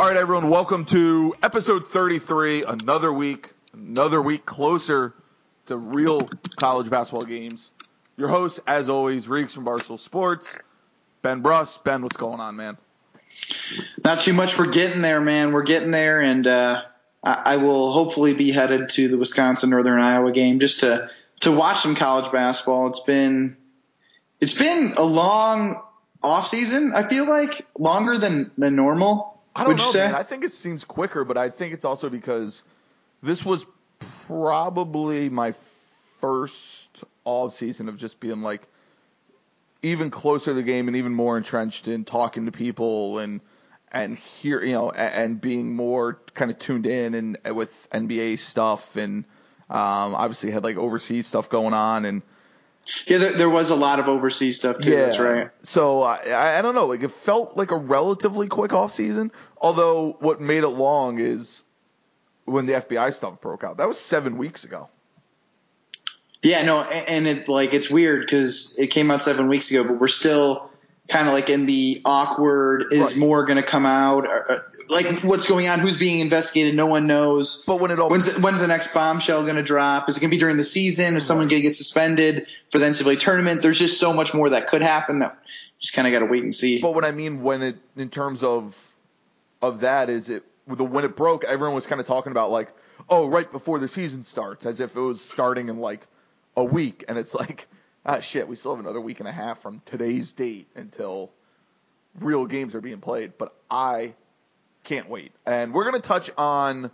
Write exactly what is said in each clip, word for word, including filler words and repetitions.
All right, everyone, welcome to episode thirty-three. Another week, another week closer to real college basketball games. Your host, as always, Reeks from Barstool Sports. Ben Bruss. Ben, what's going on, man? Not too much. We're getting there, man. We're getting there, and uh, I, I will hopefully be headed to the Wisconsin Northern Iowa game just to to watch some college basketball. It's been it's been a long off season. I feel like longer than than normal. I don't know, man. I think it seems quicker, but I think it's also because this was probably my first all season of just being like even closer to the game and even more entrenched in talking to people and and hear you know and, and being more kind of tuned in and with N B A stuff and um, obviously had like overseas stuff going on and. Yeah, there, there was a lot of overseas stuff too. Yeah. That's right. So I, I don't know. Like it felt like a relatively quick off season. Although what made it long is when the F B I stuff broke out. That was seven weeks ago. Yeah, no, and it like it's weird because it came out seven weeks ago, but we're still kind of like in the awkward. Is right. More going to come out? Or, like what's going on? Who's being investigated? No one knows. But when it all when's the, when's the next bombshell going to drop? Is it going to be during the season? Is someone going to get suspended for the N C double A tournament? There's just so much more that could happen that just kind of got to wait and see. But what I mean when it in terms of of that is it the when it broke, everyone was kind of talking about like, oh, right before the season starts, as if it was starting in like a week, and it's like. Ah, shit, we still have another week and a half from today's date until real games are being played. But I can't wait. And we're going to touch on...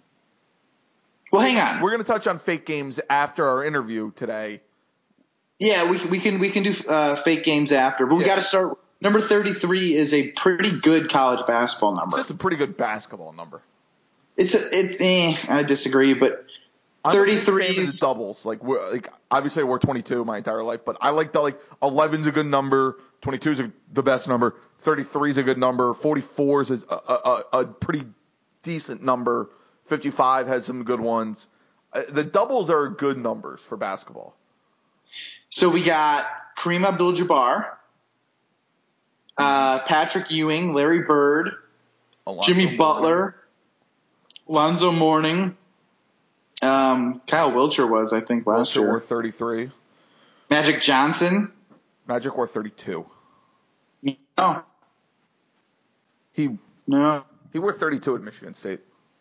Well, hang on. We're going to touch on fake games after our interview today. Yeah, we, we can we can do uh, fake games after. But we yeah. got to start... Number thirty-three is a pretty good college basketball number. It's just a pretty good basketball number. It's a... It, eh, I disagree, but... thirty-three is doubles. Like, like obviously I wore twenty-two my entire life, but I like the like eleven's a good number, twenty-two is a, the best number, thirty-three is a good number, forty-four is a, a, a, a pretty decent number, fifty-five has some good ones. Uh, the doubles are good numbers for basketball. So we got Kareem Abdul-Jabbar, uh, Patrick Ewing, Larry Bird, Alonzo Jimmy Mourning. Butler, Alonzo Mourning. Um, Kyle Wilcher was, I think, last Wilcher year. wore thirty-three. Magic Johnson. Magic wore thirty-two. No. He no. He wore thirty-two at Michigan State.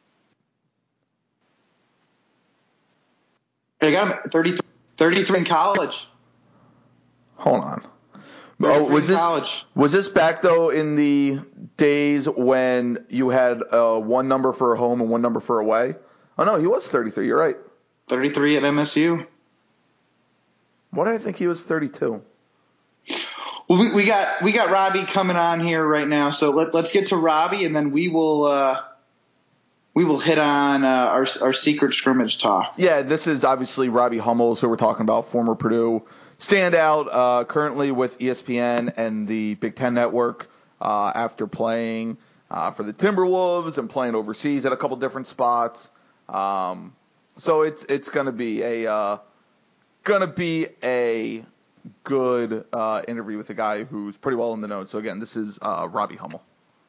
I got him at thirty-three, thirty-three in college. Hold on. Oh, was this college. was this back though in the days when you had uh, one number for a home and one number for away? Oh, no, he was thirty-three. You're right. thirty-three at M S U. Why did I think he was thirty-two? Well, we, we got we got Robbie coming on here right now, so let, let's get to Robbie, and then we will uh, we will hit on uh, our our secret scrimmage talk. Yeah, this is obviously Robbie Hummels, who we're talking about, former Purdue standout, uh, currently with E S P N and the Big Ten Network uh, after playing uh, for the Timberwolves and playing overseas at a couple different spots. Um, so it's it's gonna be a uh, gonna be a good uh, interview with a guy who's pretty well in the know. So again, this is uh, Robbie Hummel.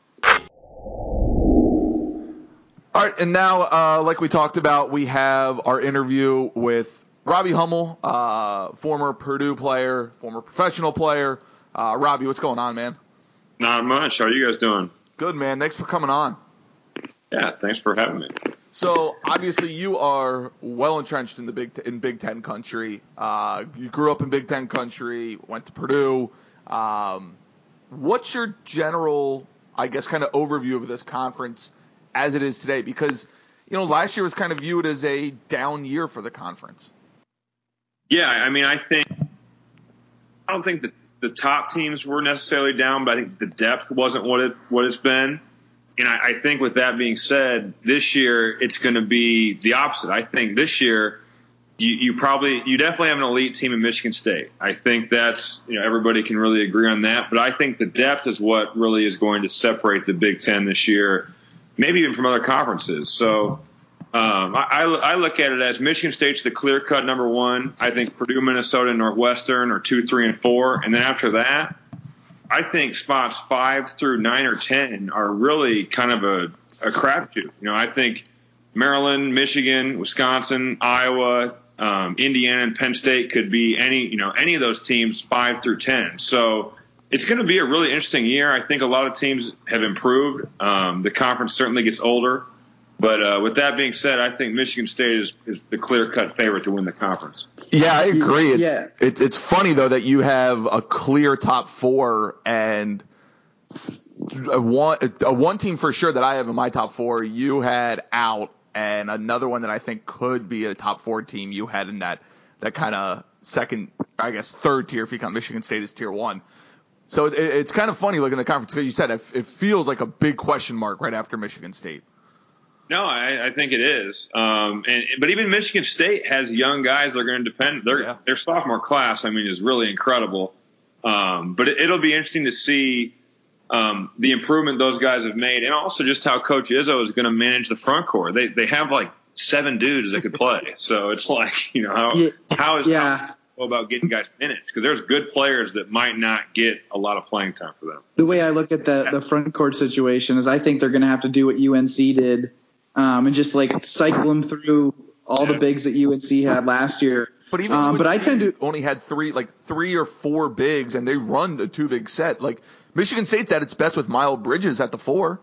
All right, and now, uh, like we talked about, we have our interview with Robbie Hummel, uh, former Purdue player, former professional player. Uh, Robbie, what's going on, man? Not much. How are you guys doing? Good, man. Thanks for coming on. Yeah, thanks for having me. So obviously you are well entrenched in the Big in Big Ten country. Uh, you grew up in Big Ten country, went to Purdue. Um, what's your general, I guess, kind of overview of this conference as it is today? Because you know last year was kind of viewed as a down year for the conference. Yeah, I mean, I think I don't think that the top teams were necessarily down, but I think the depth wasn't what it what it's been. And I, I think with that being said, this year it's going to be the opposite. I think this year you, you probably you definitely have an elite team in Michigan State. I think that's you know everybody can really agree on that. But I think the depth is what really is going to separate the Big Ten this year, maybe even from other conferences. So um, I, I look at it as Michigan State's the clear-cut number one. I think Purdue, Minnesota, and Northwestern are two, three, and four. And then after that, I think spots five through nine or ten are really kind of a, a crapshoot. You know, I think Maryland, Michigan, Wisconsin, Iowa, um, Indiana, and Penn State could be any, you know, any of those teams five through ten. So it's going to be a really interesting year. I think a lot of teams have improved. Um, the conference certainly gets older. But uh, with that being said, I think Michigan State is, is the clear-cut favorite to win the conference. Yeah, I agree. It's, yeah. it's, it's funny, though, that you have a clear top four and a one, a one team for sure that I have in my top four you had out, and another one that I think could be a top four team you had in that, that kind of second, I guess, third tier if you count Michigan State as tier one. So it, it's kind of funny looking at the conference because you said it, it feels like a big question mark right after Michigan State. No, I, I think it is. Um, and but even Michigan State has young guys that are going to depend. Their yeah. their sophomore class, I mean, is really incredible. Um, but it, it'll be interesting to see um, the improvement those guys have made, and also just how Coach Izzo is going to manage the front court. They they have like seven dudes that could play, so it's like, you know, how yeah. how is yeah. how go about getting guys minutes, because there's good players that might not get a lot of playing time for them. The way I look at the the front court situation is I think they're going to have to do what U N C did. Um, and just like cycle them through all the bigs that U N C had last year. But even um, but I tend to only had three, like three or four bigs, and they run the two big set. Like Michigan State's at its best with Miles Bridges at the four.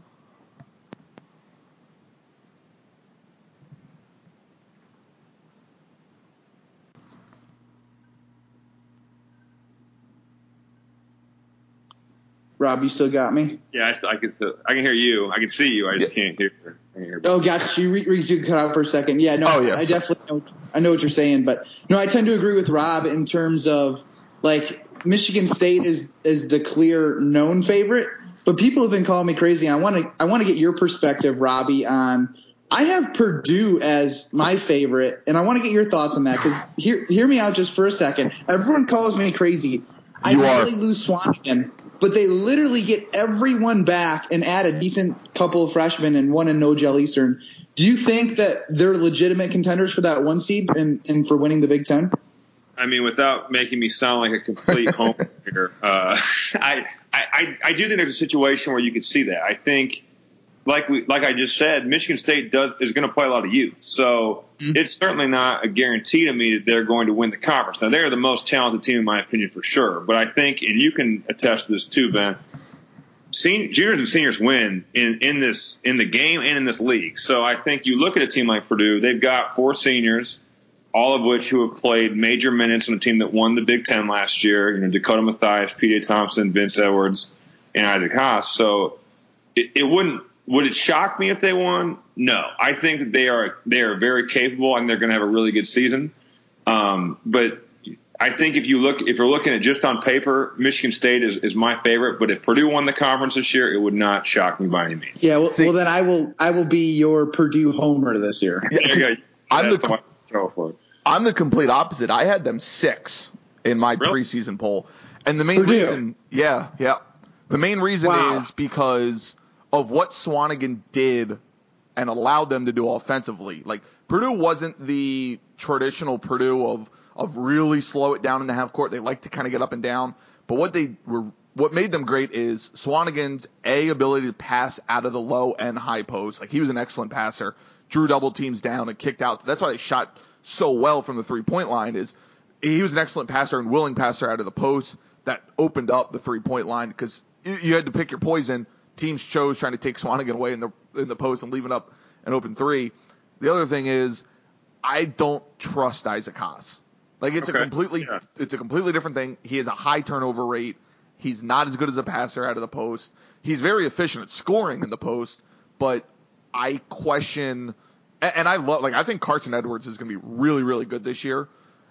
Rob, you still got me? Yeah, I, still, I can still, I can hear you. I can see you. I just yeah. can't hear. I can't hear oh, gotcha. You, re- you cut out for a second. Yeah, no, oh, yeah. I, I definitely know, I know what you're saying, but no, I tend to agree with Rob in terms of like Michigan State is is the clear known favorite, but people have been calling me crazy. I want to I want to get your perspective, Robbie, on. I have Purdue as my favorite, and I want to get your thoughts on that because hear hear me out just for a second. Everyone calls me crazy. I you really are. lose Swanigan. But they literally get everyone back and add a decent couple of freshmen and one in No-Gel Eastern. Do you think that they're legitimate contenders for that one seed and, and for winning the Big Ten? I mean, without making me sound like a complete homer here, uh, I, I, I do think there's a situation where you could see that. I think, like we, like I just said, Michigan State does is going to play a lot of youth. So mm-hmm. it's certainly not a guarantee to me that they're going to win the conference. Now, they're the most talented team, in my opinion, for sure. But I think, and you can attest to this too, Ben, senior, juniors and seniors win in, in this in the game and in this league. So I think you look at a team like Purdue, they've got four seniors, all of which who have played major minutes on a team that won the Big Ten last year. You know, Dakota Mathias, P J Thompson, Vince Edwards, and Isaac Haas. So it, it wouldn't. Would it shock me if they won? No. I think that they are they are very capable and they're going to have a really good season. Um, but I think if you look if you're looking at just on paper, Michigan State is, is my favorite. But if Purdue won the conference this year, it would not shock me by any means. Yeah. Well, well then I will I will be your Purdue homer this year. There you go. I'm That's the for. I'm the complete opposite. I had them six in my really? preseason poll, and the main Purdue. reason, yeah, yeah, the main reason wow. is because of what Swanigan did and allowed them to do offensively. Like, Purdue wasn't the traditional Purdue of of really slow it down in the half court. They like to kind of get up and down. But what they were, what made them great is Swanigan's A, ability to pass out of the low and high post. Like, he was an excellent passer, drew double teams down and kicked out. That's why they shot so well from the three-point line, is he was an excellent passer and willing passer out of the post that opened up the three-point line because you had to pick your poison. Teams chose trying to take Swanigan away in the in the post and leaving up an open three. The other thing is, I don't trust Isaac Haas. Like, it's okay. a completely yeah. it's a completely different thing. He has a high turnover rate. He's not as good as a passer out of the post. He's very efficient at scoring in the post, but I question, and I love, like, I think Carson Edwards is going to be really, really good this year.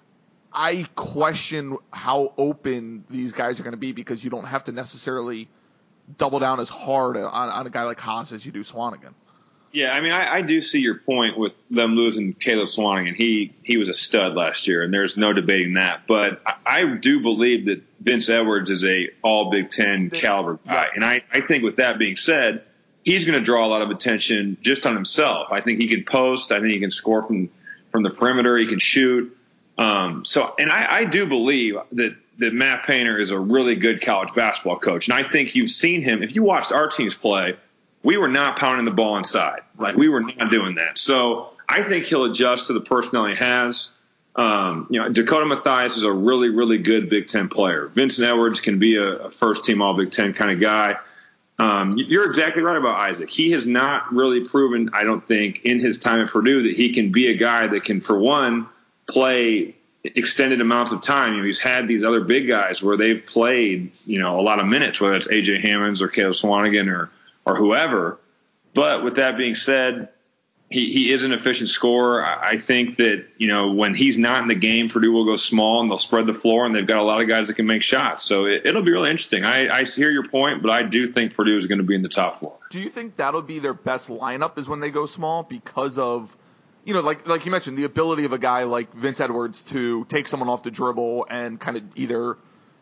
I question how open these guys are going to be because you don't have to necessarily double down as hard on, on a guy like Haas as you do Swanigan. Yeah, I mean, I, I do see your point with them losing Caleb Swanigan. He he was a stud last year, and there's no debating that. But I, I do believe that Vince Edwards is a all Big Ten caliber guy. Yeah. And I, I think with that being said, he's going to draw a lot of attention just on himself. I think he can post. I think he can score from, from the perimeter. He can shoot. Um, so, and I, I do believe that that Matt Painter is a really good college basketball coach. And I think you've seen him. If you watched our teams play, we were not pounding the ball inside. Like, we were not doing that. So I think he'll adjust to the personnel he has. Um, you know, Dakota Mathias is a really, really good Big Ten player. Vincent Edwards can be a, a first-team All-Big Ten kind of guy. Um, you're exactly right about Isaac. He has not really proven, I don't think, in his time at Purdue that he can be a guy that can, for one, play extended amounts of time. You know, he's had these other big guys where they've played, you know, a lot of minutes, whether it's A J Hammonds or Caleb Swanigan or or whoever. But with that being said, he, he is an efficient scorer. I, I think that, you know, when he's not in the game, Purdue will go small and they'll spread the floor, and they've got a lot of guys that can make shots. So it, it'll be really interesting. I, I hear your point, but I do think Purdue is going to be in the top four. Do you think that'll be their best lineup is when they go small because of, you know, like like you mentioned, the ability of a guy like Vince Edwards to take someone off the dribble and kind of either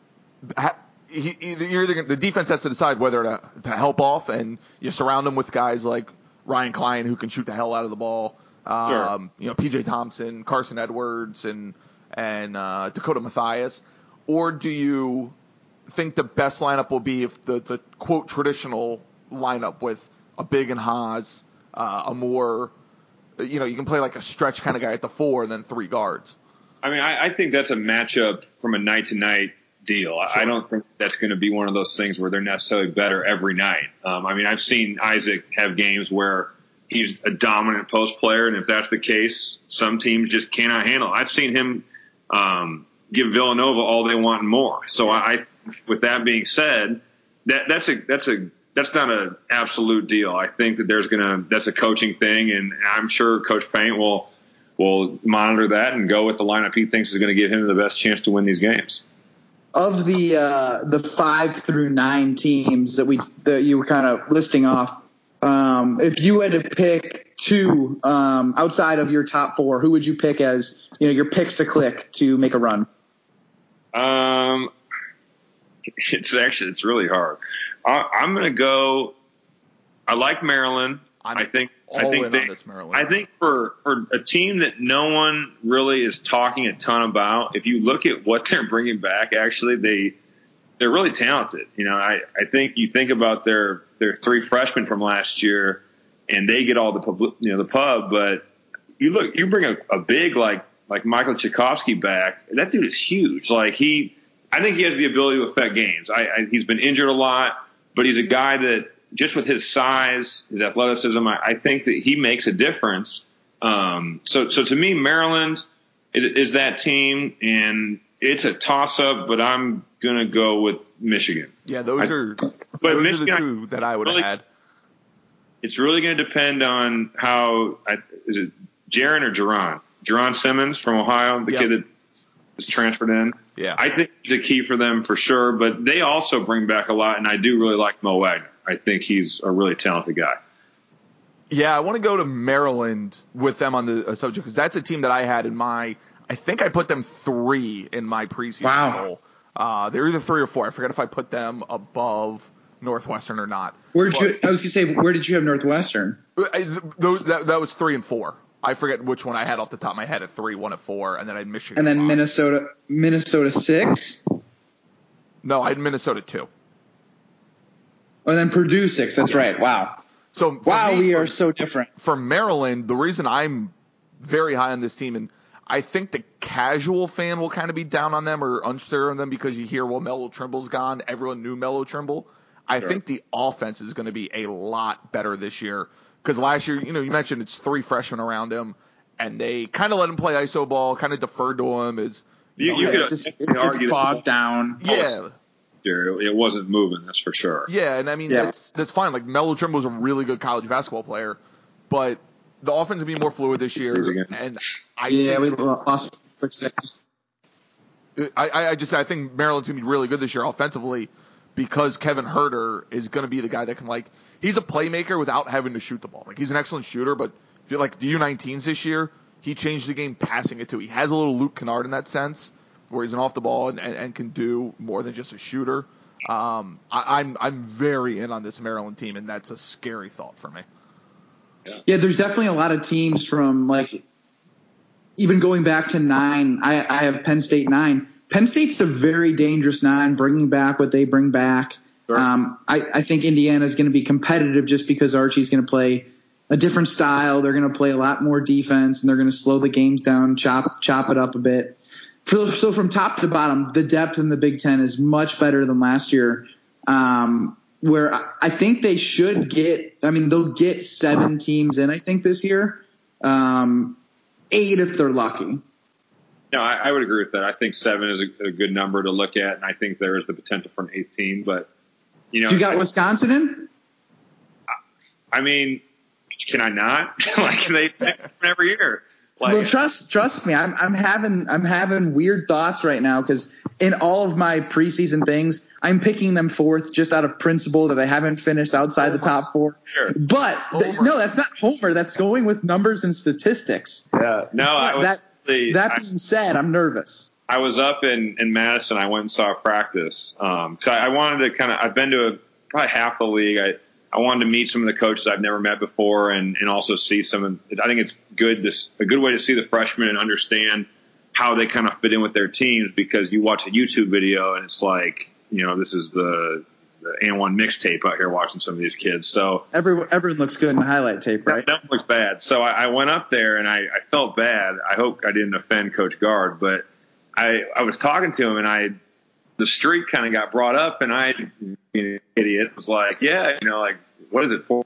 ha- he, either you're either, the defense has to decide whether to, to help off, and you surround them with guys like Ryan Klein who can shoot the hell out of the ball, um, Sure. you know, P J Thompson, Carson Edwards, and and uh, Dakota Mathias, or do you think the best lineup will be if the, the quote traditional lineup with a big and Haas, uh, a more, you know, you can play like a stretch kind of guy at the four and then three guards? I mean, I, I think that's a matchup from a night-to-night deal. I, Sure. I don't think that's going to be one of those things where they're necessarily better every night. Um, I mean, I've seen Isaac have games where he's a dominant post player, and if that's the case, some teams just cannot handle it. I've seen him um, give Villanova all they want and more. So I, with that being said, that that's a that's a that's not an absolute deal. I think that there's gonna that's a coaching thing, and I'm sure Coach Paint will will monitor that and go with the lineup he thinks is going to give him the best chance to win these games. Of the uh, the five through nine teams that we that you were kind of listing off, um, if you had to pick two um, outside of your top four, who would you pick as, you know, your picks to click to make a run? Um, it's actually it's really hard. I, I'm going to go. I like Maryland. I'm I think. all I think in they, on this Maryland. I think for for a team that no one really is talking a ton about, if you look at what they're bringing back, actually they they're really talented. You know, I, I think you think about their their three freshmen from last year, and they get all the pub, you know the pub. But you look, you bring a, a big like like Michael Tchaikovsky back. That dude is huge. Like he, I think he has the ability to affect games. I, I he's been injured a lot, but he's a guy that, just with his size, his athleticism, I, I think that he makes a difference. Um, so, so to me, Maryland is, is that team, and it's a toss-up, but I'm going to go with Michigan. Yeah, those I, are but those Michigan, are the two that I would have really, had. It's really going to depend on how I, is it Jaron or Jerron? Jerron Simmons from Ohio, the Yep. kid that is transferred in. Yeah. I think he's a key for them for sure, but they also bring back a lot, and I do really like Mo Wagner. I think he's a really talented guy. Yeah, I want to go to Maryland with them on the uh, subject because that's a team that I had in my – I think I put them three in my preseason Wow. poll. Uh, they're either three or four. I forget if I put them above Northwestern or not. Where did But- you? I was gonna say, where did you have Northwestern? I, th- those, that, that was three and four. I forget which one I had off the top of my head at three, one at four, and then I had Michigan. And then five. Minnesota, Minnesota six. No, I had Minnesota two. And then Purdue six. That's right. Wow. So for Wow, me, we for- are so different. For Maryland, the reason I'm very high on this team, and I think the casual fan will kind of be down on them or unsure of them because you hear, well, Melo Trimble's gone. Everyone knew Melo Trimble. I Sure. think the offense is going to be a lot better this year because last year, you know, you mentioned it's three freshmen around him, and they kind of let him play iso ball, kind of deferred to him. As You, know, you Yeah, could it's, just, you it's could argue that bogged down. yeah. it wasn't moving, that's for sure. Yeah, and I mean Yeah. that's that's fine. Like Melo Trimble was a really good college basketball player, but the offense will be more fluid this year. Again. And I Yeah, we lost quick seconds. I, I just I think Maryland's gonna be really good this year offensively because Kevin Huerter is gonna be the guy that can, like, he's a playmaker without having to shoot the ball. Like, he's an excellent shooter, but if you like the U nineteens this year, he changed the game passing it too. He has a little Luke Kennard in that sense, where he's an off the ball and, and, and can do more than just a shooter. Um, I, I'm I'm very in on this Maryland team, and that's a scary thought for me. Yeah, there's definitely a lot of teams from, like, even going back to nine. I, I have Penn State nine. Penn State's a very dangerous nine, bringing back what they bring back. Sure. Um, I, I think Indiana is going to be competitive just because Archie's going to play a different style. They're going to play a lot more defense, and they're going to slow the games down, chop chop it up a bit. So, so from top to bottom, the depth in the Big Ten is much better than last year, um, where I think they should get – I mean, they'll get seven teams in, I think, this year, um, eight if they're lucky. No, I, I would agree with that. I think seven is a, a good number to look at, and I think there is the potential for an eighth team. But, you know. You got Wisconsin in? I mean, can I not? Like, they pick every year. Like, well, trust trust me, I'm I'm having I'm having weird thoughts right now because in all of my preseason things, I'm picking them fourth just out of principle that they haven't finished outside Homer. the top four. Sure. But th- no, that's not Homer. That's going with numbers and statistics. Yeah. No, I was, that the, that being I, said, I'm nervous. I was up in, in Madison. I went and saw a practice. Um, so I, I wanted to kind of. I've been to a, probably half the league. I. I wanted to meet some of the coaches I've never met before, and, and also see some of. I think it's good. This a good way to see the freshmen and understand how they kind of fit in with their teams, because you watch a YouTube video and it's like, you know, this is the, the A one mixtape out here watching some of these kids. So everyone everyone looks good in the highlight tape, right? That looks bad. So I, I went up there and I, I felt bad. I hope I didn't offend Coach Gard, but I I was talking to him and I. The streak kind of got brought up, and I, being an idiot, was like, yeah, you know, like, what is it, fourteen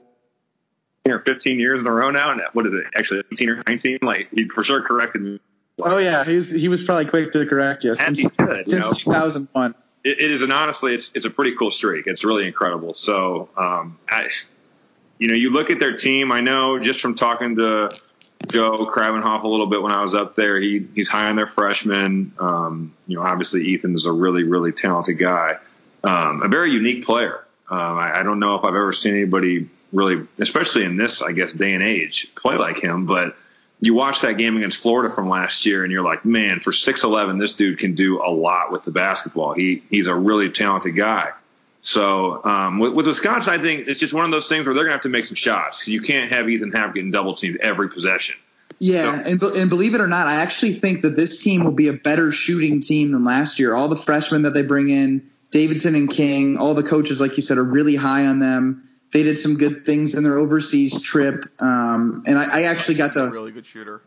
or fifteen years in a row now? And what is it, actually, eighteen or nineteen? Like, he for sure corrected me. Oh, yeah, he's he was probably quick to correct you since, he could, since you know? two thousand one. It, it is, and honestly, it's it's a pretty cool streak. It's really incredible. So, um, I, you know, you look at their team, I know just from talking to Joe Kravenhoff a little bit when I was up there, he he's high on their freshmen. Um, you know, obviously Ethan is a really, really talented guy, um, a very unique player. Um, I, I don't know if I've ever seen anybody really, especially in this, I guess, day and age, play like him. But you watch that game against Florida from last year, and you're like, man, for six eleven, this dude can do a lot with the basketball. He he's a really talented guy. So um, with, with Wisconsin, I think it's just one of those things where they're going to have to make some shots. You can't have Ethan Happ getting double teamed every possession. Yeah, so, and, and believe it or not, I actually think that this team will be a better shooting team than last year. All the freshmen that they bring in, Davidson and King, all the coaches, like you said, are really high on them. They did some good things in their overseas trip, um, and I, I actually got to – a really good shooter.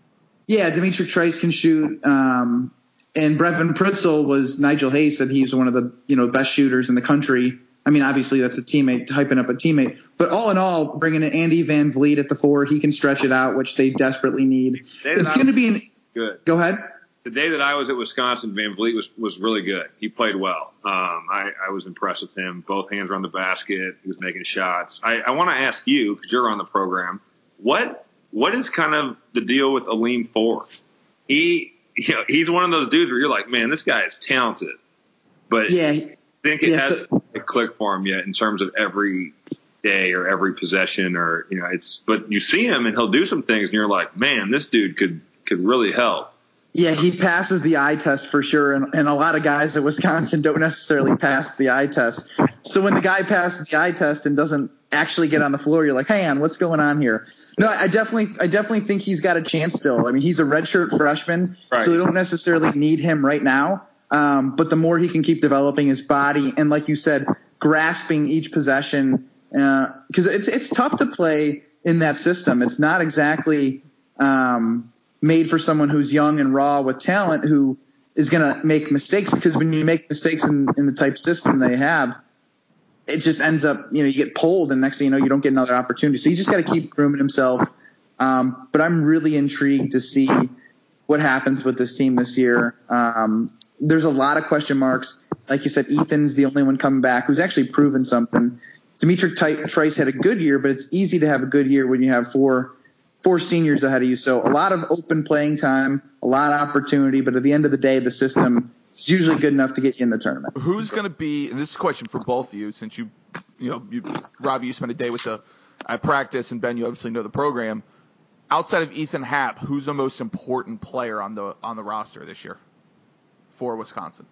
Yeah, Dimitri Trice can shoot. Um, and Brevin Pritzel was – Nigel Hayes said he's one of the you know best shooters in the country. I mean, obviously that's a teammate, hyping up a teammate. But all in all, bringing in Andy Van Vliet at the four, he can stretch it out, which they desperately need. It's going to be an – Good. Go ahead. The day that I was at Wisconsin, Van Vliet was, was really good. He played well. Um, I, I was impressed with him. Both hands were on the basket. He was making shots. I, I want to ask you, because you're on the program, what what is kind of the deal with Aleem Ford? He you know, he's one of those dudes where you're like, man, this guy is talented. But yeah, I think it yeah, hasn't so, clicked for him yet in terms of every day or every possession, or you know, it's. But you see him and he'll do some things, and you're like, man, this dude could could really help. Yeah, he passes the eye test for sure, and, and a lot of guys at Wisconsin don't necessarily pass the eye test. So when the guy passes the eye test and doesn't actually get on the floor, you're like, "Hey, on, what's going on here?" No, I definitely, I definitely think he's got a chance still. I mean, he's a redshirt freshman, right. So they don't necessarily need him right now. Um, but the more he can keep developing his body, and like you said, grasping each possession, because uh, it's it's tough to play in that system. It's not exactly. Um, made for someone who's young and raw with talent who is going to make mistakes, because when you make mistakes in, in the type system they have, it just ends up, you know, you get pulled and next thing you know, you don't get another opportunity. So you just got to keep grooming himself. Um, but I'm really intrigued to see what happens with this team this year. Um, there's a lot of question marks. Like you said, Ethan's the only one coming back who's actually proven something. Dimitri Trice had a good year, but it's easy to have a good year when you have four Four seniors ahead of you. So a lot of open playing time, a lot of opportunity, but at the end of the day, the system is usually good enough to get you in the tournament. Who's going to be, and this is a question for both of you, since you, you know, you, Robbie, you spent a day with the at practice, and Ben, you obviously know the program. Outside of Ethan Happ, who's the most important player on the on the roster this year for Wisconsin?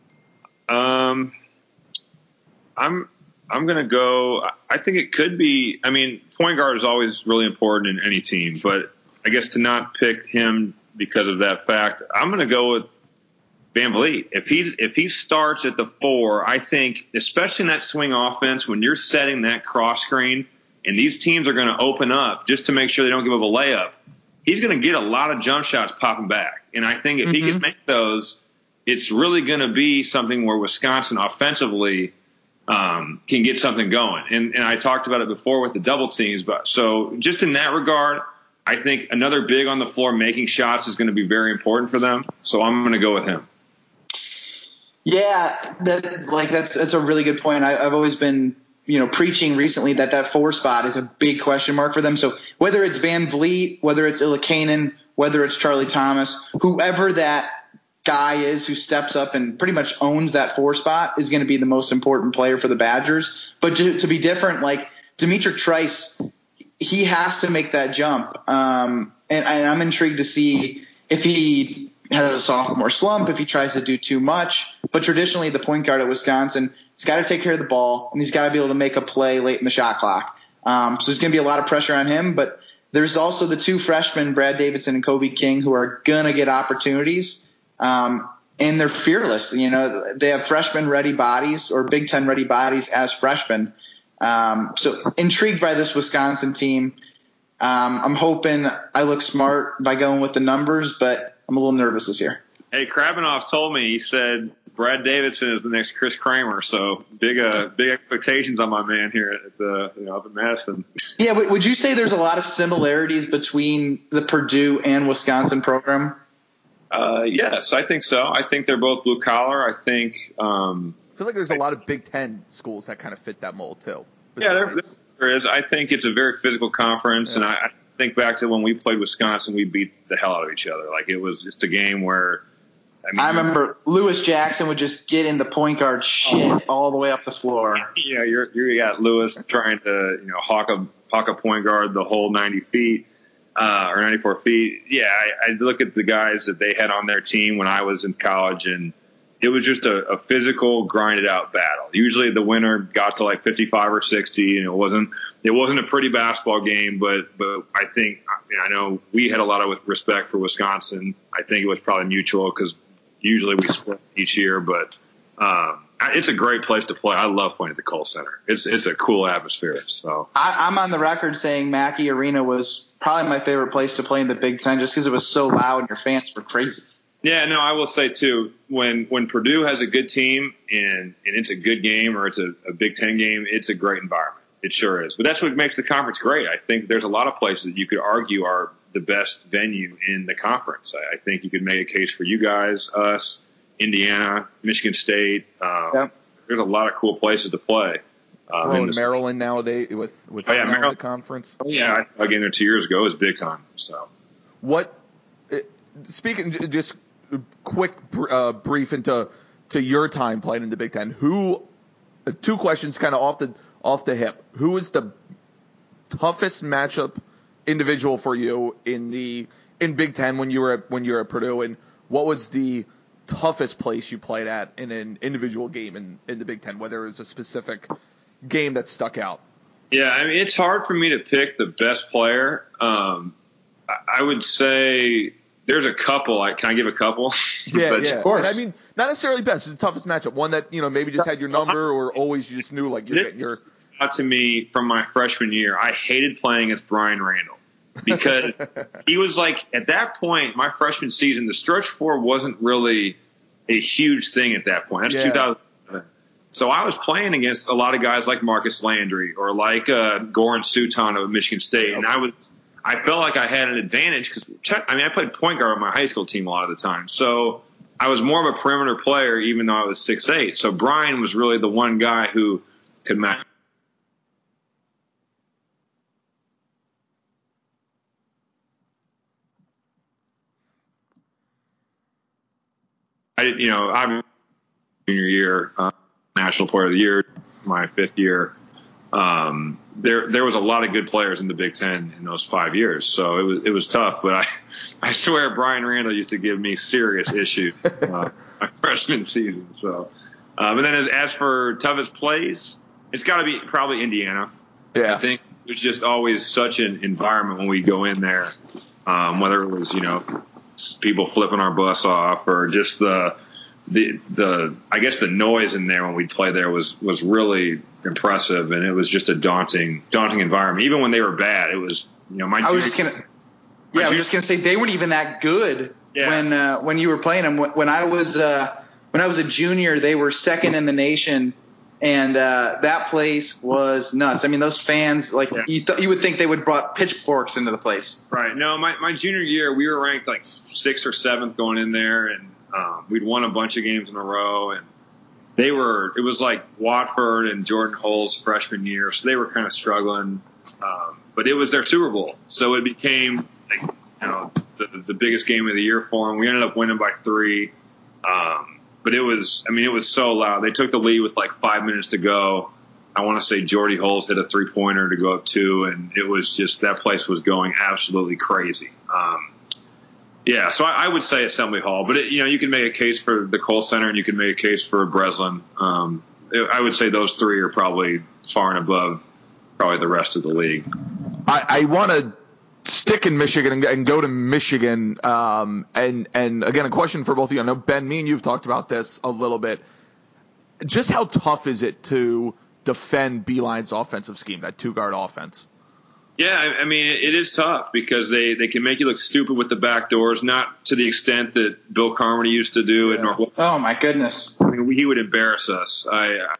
Um, I'm. I'm going to go – I think it could be – I mean, point guard is always really important in any team, but I guess to not pick him because of that fact, I'm going to go with Van Vliet. If he's if he starts at the four, I think, especially in that swing offense, when you're setting that cross screen and these teams are going to open up just to make sure they don't give up a layup, he's going to get a lot of jump shots popping back. And I think if mm-hmm. he can make those, it's really going to be something where Wisconsin offensively um, can get something going. And, and I talked about it before with the double teams. But so just in that regard, I think another big on the floor making shots is going to be very important for them. So I'm going to go with him. Yeah, that like that's that's a really good point. I, I've always been, you know, preaching recently that that four spot is a big question mark for them. So whether it's Van Vliet, whether it's Ilakainen, whether it's Charlie Thomas, whoever that guy is who steps up and pretty much owns that four spot is going to be the most important player for the Badgers. But to, to be different, like Dimitri Trice, he has to make that jump. Um, and, and I'm intrigued to see if he has a sophomore slump, if he tries to do too much. But traditionally, the point guard at Wisconsin, he's got to take care of the ball, and he's got to be able to make a play late in the shot clock. Um, so there's going to be a lot of pressure on him. But there's also the two freshmen, Brad Davidson and Kobe King, who are going to get opportunities. Um, and they're fearless. You know, they have freshman-ready bodies or Big Ten ready bodies as freshmen. Um, so intrigued by this Wisconsin team. Um, I'm hoping I look smart by going with the numbers, but I'm a little nervous this year. Hey, Krabbenhoff told me, he said Brad Davidson is the next Chris Kramer. So big, uh, big expectations on my man here at the, you know, up in Madison. Yeah. Would you say there's a lot of similarities between the Purdue and Wisconsin program? Uh, yes, I think so. I think they're both blue collar. I think, um, I feel like there's a lot of Big Ten schools that kind of fit that mold too. Yeah, there, there is. I think it's a very physical conference, yeah. and I, I think back to when we played Wisconsin, we beat the hell out of each other. Like it was just a game where. I, mean, I remember Lewis Jackson would just get in the point guard shit oh. all the way up the floor. Yeah, you're you got Lewis trying to you know hawk a hawk a point guard the whole ninety feet uh, or ninety-four feet. Yeah, I, I look at the guys that they had on their team when I was in college, and it was just a, a physical, grinded out battle. Usually the winner got to like fifty-five or sixty, and it wasn't it wasn't a pretty basketball game. But but I think I, mean, I know we had a lot of respect for Wisconsin. I think it was probably mutual because. Usually we split each year, but um, it's a great place to play. I love playing at the Kohl Center. It's it's a cool atmosphere. So I, I'm on the record saying Mackey Arena was probably my favorite place to play in the Big Ten, just because it was so loud and your fans were crazy. Yeah, no, I will say too, when when Purdue has a good team and and it's a good game or it's a, a Big Ten game, it's a great environment. It sure is. But that's what makes the conference great. I think there's a lot of places that you could argue are the best venue in the conference. I, I think you could make a case for you guys, us, Indiana, Michigan State. Um, yep. There's a lot of cool places to play. Um, in Maryland nowadays with with oh, yeah, Maryland, the conference. Oh, yeah, I again there two years ago. It was big time. So what? Speaking just quick uh, brief into to your time playing in the Big Ten. Who? Uh, two questions, kind of off the off the hip. Who is the toughest matchup individual for you in the in Big Ten when you were at, when you were at Purdue, and what was the toughest place you played at in an individual game in, in the Big Ten, whether it was a specific game that stuck out? Yeah, I mean, it's hard for me to pick the best player. Um, I would say there's a couple. Like, can I give a couple? Yeah, yeah. Of course. And I mean, not necessarily best. It's the toughest matchup. One that, you know, maybe just had your number or always you just knew, like, you're getting your – to me from my freshman year, I hated playing against Brian Randall because he was like, at that point, my freshman season, the stretch four wasn't really a huge thing at that point. That's yeah. two thousand seven. So I was playing against a lot of guys like Marcus Landry or like uh, Goran Suton of Michigan State. And I was, I felt like I had an advantage because, I mean, I played point guard on my high school team a lot of the time. So I was more of a perimeter player, even though I was six eight. So Brian was really the one guy who could match. I, you know, I'm junior year, uh, National Player of the Year, my fifth year. Um, there, there was a lot of good players in the Big Ten in those five years, so it was, it was tough. But I, I swear, Brian Randall used to give me serious issues uh, my freshman season. So, um, and then as, as for toughest plays, it's got to be probably Indiana. Yeah, I think there's just always such an environment when we go in there, um, whether it was you know. people flipping our bus off or just the the the I guess the noise in there when we played there was was really impressive, and it was just a daunting daunting environment. Even when they were bad, it was you know my. I was just gonna. Yeah, I was just gonna say they weren't even that good yeah. when uh, when you were playing them. When I was uh, when I was a junior, they were second in the nation, and uh, that place was nuts. I mean, those fans like yeah. you th- you would think they would brought pitchforks into the place. Right. No, my my junior year, we were ranked like sixth or seventh going in there, and um, we'd won a bunch of games in a row, and they were. It was like Watford and Jordan Hull's freshman year, so they were kind of struggling. Um, but it was their Super Bowl, so it became like you know the, the biggest game of the year for them. We ended up winning by three, um, but it was I mean it was so loud. They took the lead with like five minutes to go. I want to say Jordy Hulls hit a three pointer to go up two, and it was just that place was going absolutely crazy. Um, yeah, so I, I would say Assembly Hall, but it, you know you can make a case for the Kohl Center and you can make a case for Breslin. Um, I would say those three are probably far and above probably the rest of the league. I, I want to stick in Michigan and, and go to Michigan. Um, and, and again, a question for both of you. I know, Ben, me and you've talked about this a little bit. Just how tough is it to defend Beeline's offensive scheme, that two-guard offense? Yeah, I, I mean, it, it is tough because they, they can make you look stupid with the back doors, not to the extent that Bill Carmody used to do yeah. at Northwestern. Oh, my goodness. I mean, he would embarrass us. I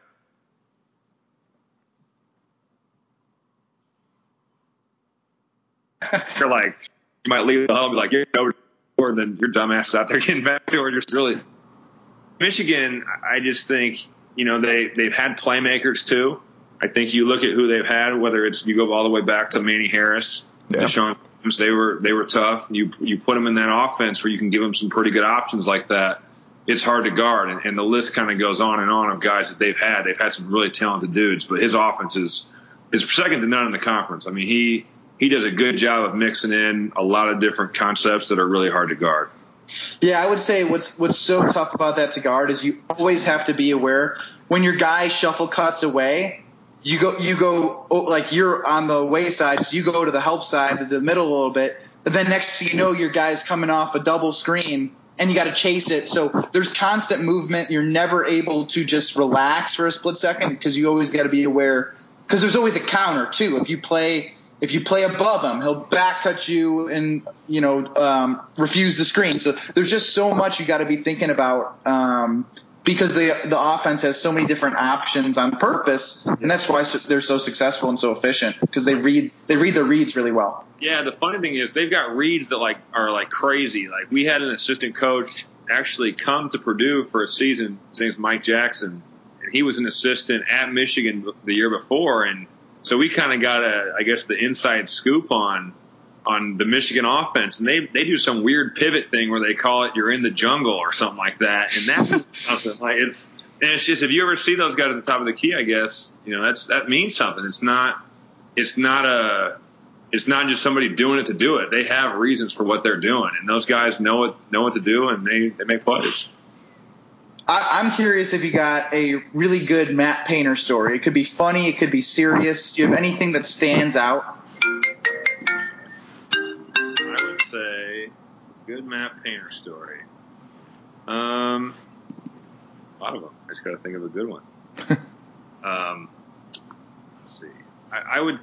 You're like, you might leave the home and be like, you're over, and then your dumbass out there getting back to it. Just really, Michigan. I just think you know they they've had playmakers too. I think you look at who they've had, whether it's you go all the way back to Manny Harris, yeah. Deshaun, they were they were tough. You you put them in that offense where you can give them some pretty good options like that. It's hard to guard, and, and the list kind of goes on and on of guys that they've had. They've had some really talented dudes, but his offense is is second to none in the conference. I mean he. He does a good job of mixing in a lot of different concepts that are really hard to guard. Yeah, I would say what's what's so tough about that to guard is you always have to be aware when your guy shuffle cuts away, you go you go like you're on the away side, so you go to the help side, to the middle a little bit. But then next thing you know, your guy's coming off a double screen and you got to chase it. So there's constant movement. You're never able to just relax for a split second because you always got to be aware because there's always a counter too. If you play If you play above him, he'll back cut you and, you know, um, refuse the screen. So there's just so much you got to be thinking about um, because the the offense has so many different options on purpose, and that's why they're so successful and so efficient because they read they read their reads really well. Yeah, the funny thing is they've got reads that like are like crazy. Like we had an assistant coach actually come to Purdue for a season. His name's Mike Jackson, and he was an assistant at Michigan the year before, and so we kind of got a, I guess, the inside scoop on on the Michigan offense, and they they do some weird pivot thing where they call it "you're in the jungle" or something like that, and that's something like it's and it's just if you ever see those guys at the top of the key, I guess you know that's that means something. It's not it's not a it's not just somebody doing it to do it. They have reasons for what they're doing, and those guys know what know what to do, and they they make plays. I, I'm curious if you got a really good Matt Painter story. It could be funny. It could be serious. Do you have anything that stands out? I would say good Matt Painter story. Um, a lot of them. I just got to think of a good one. um, let's see. I, I would.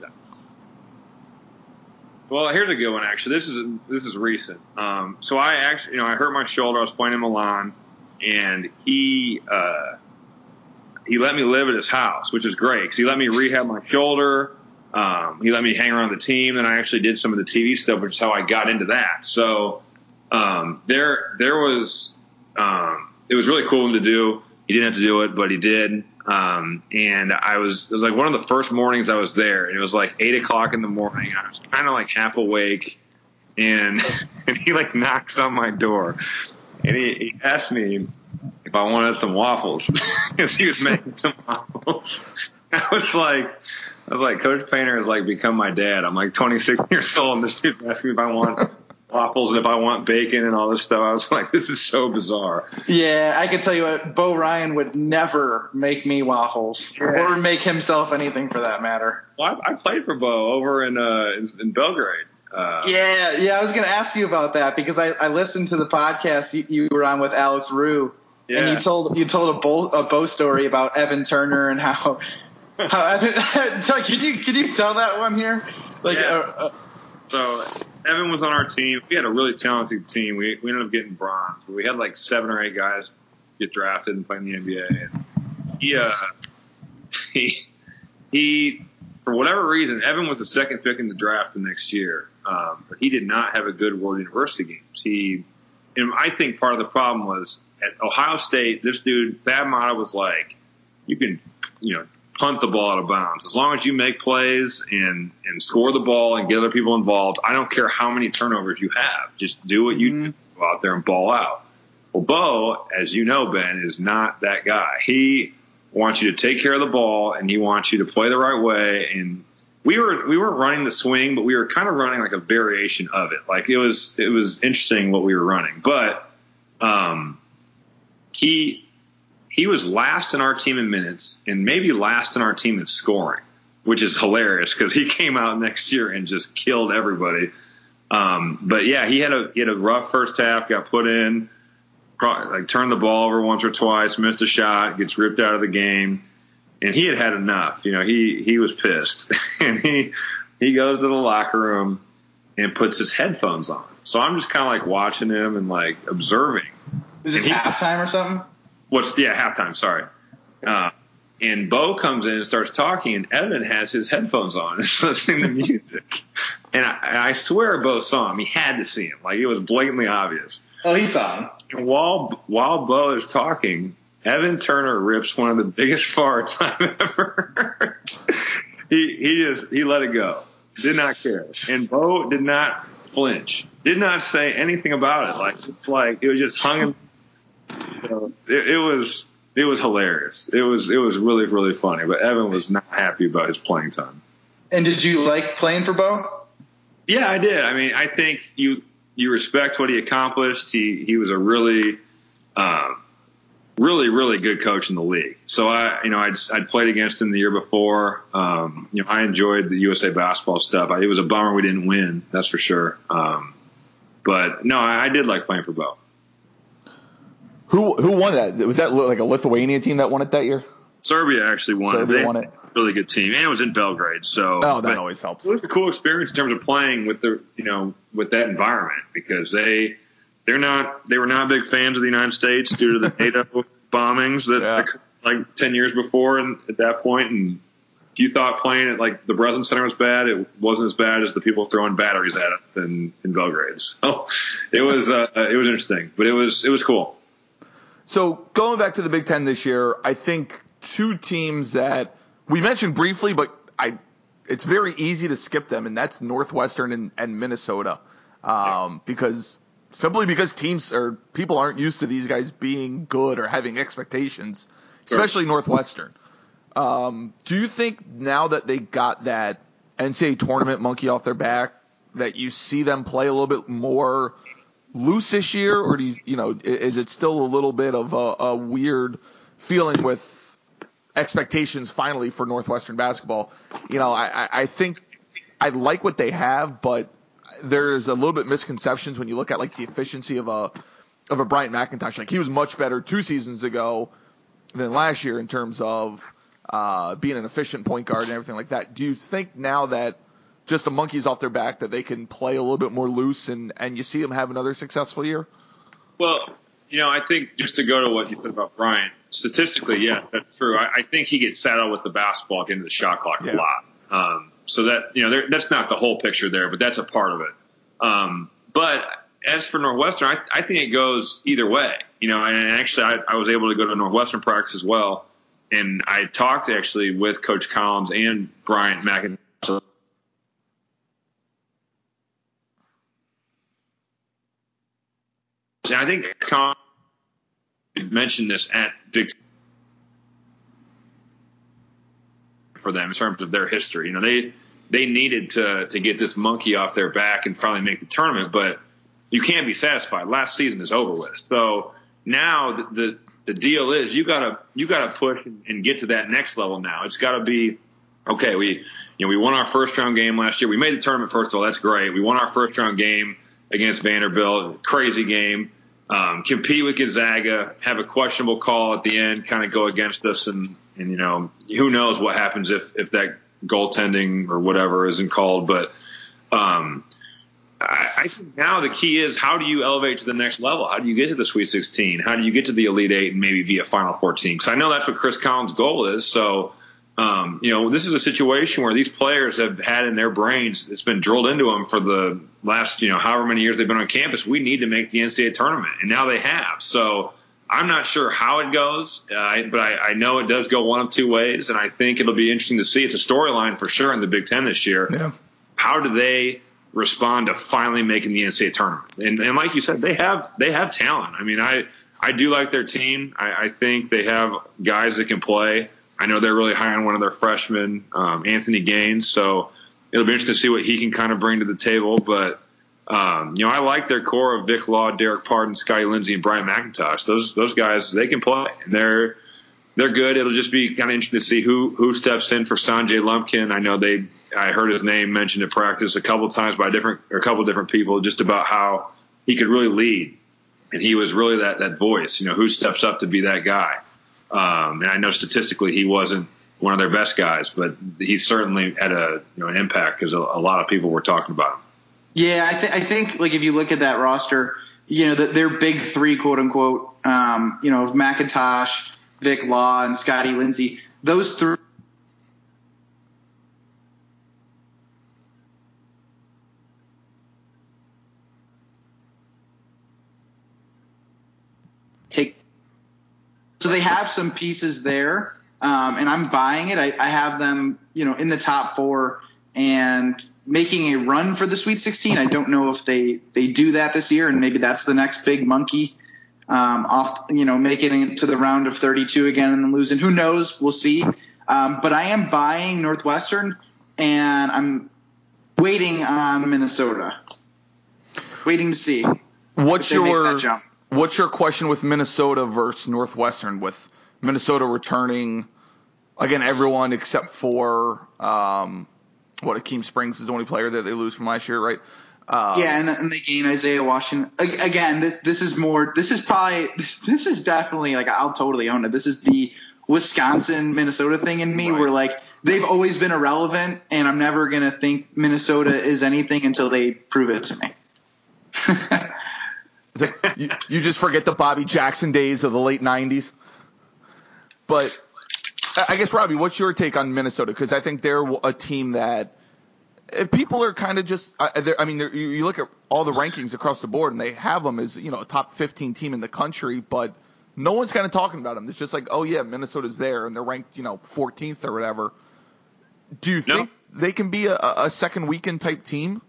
Well, here's a good one. Actually, this is this is recent. Um, so I actually, you know, I hurt my shoulder. I was playing in Milan. And he uh, he let me live at his house, which is great because he let me rehab my shoulder. Um, he let me hang around the team, and I actually did some of the T V stuff, which is how I got into that. So um, there there was um, it was really cool of him to do. He didn't have to do it, but he did. Um, and I was it was like one of the first mornings I was there, and it was like eight o'clock in the morning. I was kind of like half awake, and and he like knocks on my door. And he, he asked me if I wanted some waffles because he was making some waffles. I was like, I was like, Coach Painter has like become my dad. I'm like twenty-six years old, and this dude's asking me if I want waffles and if I want bacon and all this stuff. I was like, this is so bizarre. Yeah, I can tell you what, Bo Ryan would never make me waffles yeah. or make himself anything for that matter. Well, I, I played for Bo over in uh, in, in Belgrade. Uh, yeah, yeah, I was going to ask you about that because I, I listened to the podcast you, you were on with Alex Rue, Yeah. And you told you told a Bo, a Bo story about Evan Turner and how how Evan. So can you can you tell that one here? Like, yeah. uh, uh, so Evan was on our team. We had a really talented team. We we ended up getting bronze. We had like seven or eight guys get drafted and play in the N B A. And he uh he he for whatever reason, Evan was the second pick in the draft the next year, um, but he did not have a good World University games. He, and I think part of the problem was at Ohio State, this dude, Thad Matta, was like, you can, you know, punt the ball out of bounds. As long as you make plays and, and score the ball and get other people involved, I don't care how many turnovers you have. Just do what you mm-hmm. do. Go out there and ball out. Well, Bo, as you know, Ben, is not that guy. He wants you to take care of the ball, and he wants you to play the right way. And we were we weren't running the swing, but we were kind of running like a variation of it. Like it was it was interesting what we were running. But um, he he was last in our team in minutes, and maybe last in our team in scoring, which is hilarious because he came out next year and just killed everybody. Um, but yeah, he had a he had a rough first half, got put in. Like turned the ball over once or twice, missed a shot, gets ripped out of the game, and he had had enough. You know, he he was pissed, and he he goes to the locker room and puts his headphones on. So I'm just kind of like watching him and like observing. Is it halftime or something? What's yeah halftime? Sorry. Uh, and Bo comes in and starts talking, and Evan has his headphones on and listening to music. And I, and I swear Bo saw him. He had to see him. Like it was blatantly obvious. Oh, he saw him. And while while Bo is talking, Evan Turner rips one of the biggest farts I've ever heard. he he just he let it go, did not care, and Bo did not flinch, did not say anything about it. Like it's like it was just hung. In, you know, it, it was it was hilarious. It was it was really really funny. But Evan was not happy about his playing time. And did you like playing for Bo? Yeah, I did. I mean, I think you. You respect what he accomplished. He he was a really, um, really, really good coach in the league. So I, you know, I'd I'd played against him the year before. Um, you know, I enjoyed the U S A basketball stuff. I, it was a bummer we didn't win, that's for sure. Um, but no, I, I did like playing for Bo. Who who won that? Was that like a Lithuania team that won it that year? Serbia actually won Serbia it. They won it. Really good team, and it was in Belgrade. So oh, that always helps. It was a cool experience in terms of playing with the you know with that environment because they they're not they were not big fans of the United States due to the NATO bombings that yeah. like ten years before, and at that point, and if you thought playing at like the Breslin Center was bad, it wasn't as bad as the people throwing batteries at it in, in Belgrade. So it was uh, it was interesting, but it was it was cool. So going back to the Big Ten this year, I think two teams that we mentioned briefly, but I, it's very easy to skip them, and that's Northwestern and, and Minnesota, um, yeah. because simply because teams or people aren't used to these guys being good or having expectations, especially sure. Northwestern. Um, do you think now that they got that N C double A tournament monkey off their back, that you see them play a little bit more loose this year, or do you, you know, is it still a little bit of a, a weird feeling with expectations finally for Northwestern basketball? You know, I, I think I like what they have, but there's a little bit misconceptions when you look at like the efficiency of a of a Bryant McIntosh. Like he was much better two seasons ago than last year in terms of uh, being an efficient point guard and everything like that. Do you think now that just the monkey's off their back that they can play a little bit more loose and, and you see them have another successful year? Well, you know, I think just to go to what you said about Bryant, statistically, yeah, that's true. I, I think he gets saddled with the basketball at the end of the shot clock yeah. a lot. Um, so that, you know, that's not the whole picture there, but that's a part of it. Um, but as for Northwestern, I, I think it goes either way. You know, and actually I, I was able to go to Northwestern practice as well. And I talked actually with Coach Collins and Bryant McIntosh. And I think Collins mentioned this at Big for them in terms of their history. You know, they they needed to to get this monkey off their back and finally make the tournament, but you can't be satisfied. Last season is over with. So now the the, the deal is you gotta you gotta push and get to that next level now. It's gotta be okay, we you know, we won our first round game last year. We made the tournament first of all, that's great. We won our first round game against Vanderbilt, crazy game. um, compete with Gonzaga, have a questionable call at the end, kind of go against us, and, and you know, who knows what happens if, if that goaltending or whatever isn't called. But um, I, I think now the key is, how do you elevate to the next level? How do you get to the Sweet sixteen? How do you get to the Elite Eight and maybe be a Final Four team? Because I know that's what Chris Collins' goal is. So, um, you know, this is a situation where these players have had in their brains, it's been drilled into them for the last, you know, however many years they've been on campus, we need to make the N C double A tournament. And now they have. So I'm not sure how it goes, uh, but I, I know it does go one of two ways. And I think it'll be interesting to see. It's a storyline for sure in the Big Ten this year. Yeah. How do they respond to finally making the N C double A tournament? And, and like you said, they have they have talent. I mean, I, I do like their team. I, I think they have guys that can play. I know they're really high on one of their freshmen, um, Anthony Gaines. So it'll be interesting to see what he can kind of bring to the table. But, um, you know, I like their core of Vic Law, Derek Pardon, Scotty Lindsey, and Brian McIntosh. Those those guys, they can play. And they're they're good. It'll just be kind of interesting to see who who steps in for Sanjay Lumpkin. I know they I heard his name mentioned at practice a couple of times by different or a couple of different people, just about how he could really lead, and he was really that that voice. You know, who steps up to be that guy? Um, and I know statistically he wasn't one of their best guys, but he certainly had a you know an impact because a, a lot of people were talking about him. Yeah, I, th- I think like if you look at that roster, you know, the, their big three, quote unquote, um, you know, of McIntosh, Vic Law, and Scotty Lindsey, those three. Take so they have some pieces there, um, and I'm buying it. I, I have them, you know, in the top four and making a run for the Sweet sixteen. I don't know if they, they do that this year, and maybe that's the next big monkey um, off, you know, making it to the round of thirty-two again and then losing. Who knows? We'll see. Um, but I am buying Northwestern, and I'm waiting on Minnesota, waiting to see. What's if they make your that jump. What's your question with Minnesota versus Northwestern? With Minnesota returning again, everyone except for um, what Akeem Springs is the only player that they lose from last year, right? Um, yeah, and, and they gain Isaiah Washington. Again, this this is more. This is probably this, this is definitely like I'll totally own it. This is the Wisconsin Minnesota thing in me, right. where like they've always been irrelevant, and I'm never gonna think Minnesota is anything until they prove it to me. you, you just forget the Bobby Jackson days of the late nineties. But I guess, Robbie, what's your take on Minnesota? Because I think they're a team that people are kind of just – I mean, you look at all the rankings across the board, and they have them as, you know, a top fifteen team in the country, but no one's kind of talking about them. It's just like, oh, yeah, Minnesota's there, and they're ranked, you know, fourteenth or whatever. Do you think no. they can be a, a second weekend type team?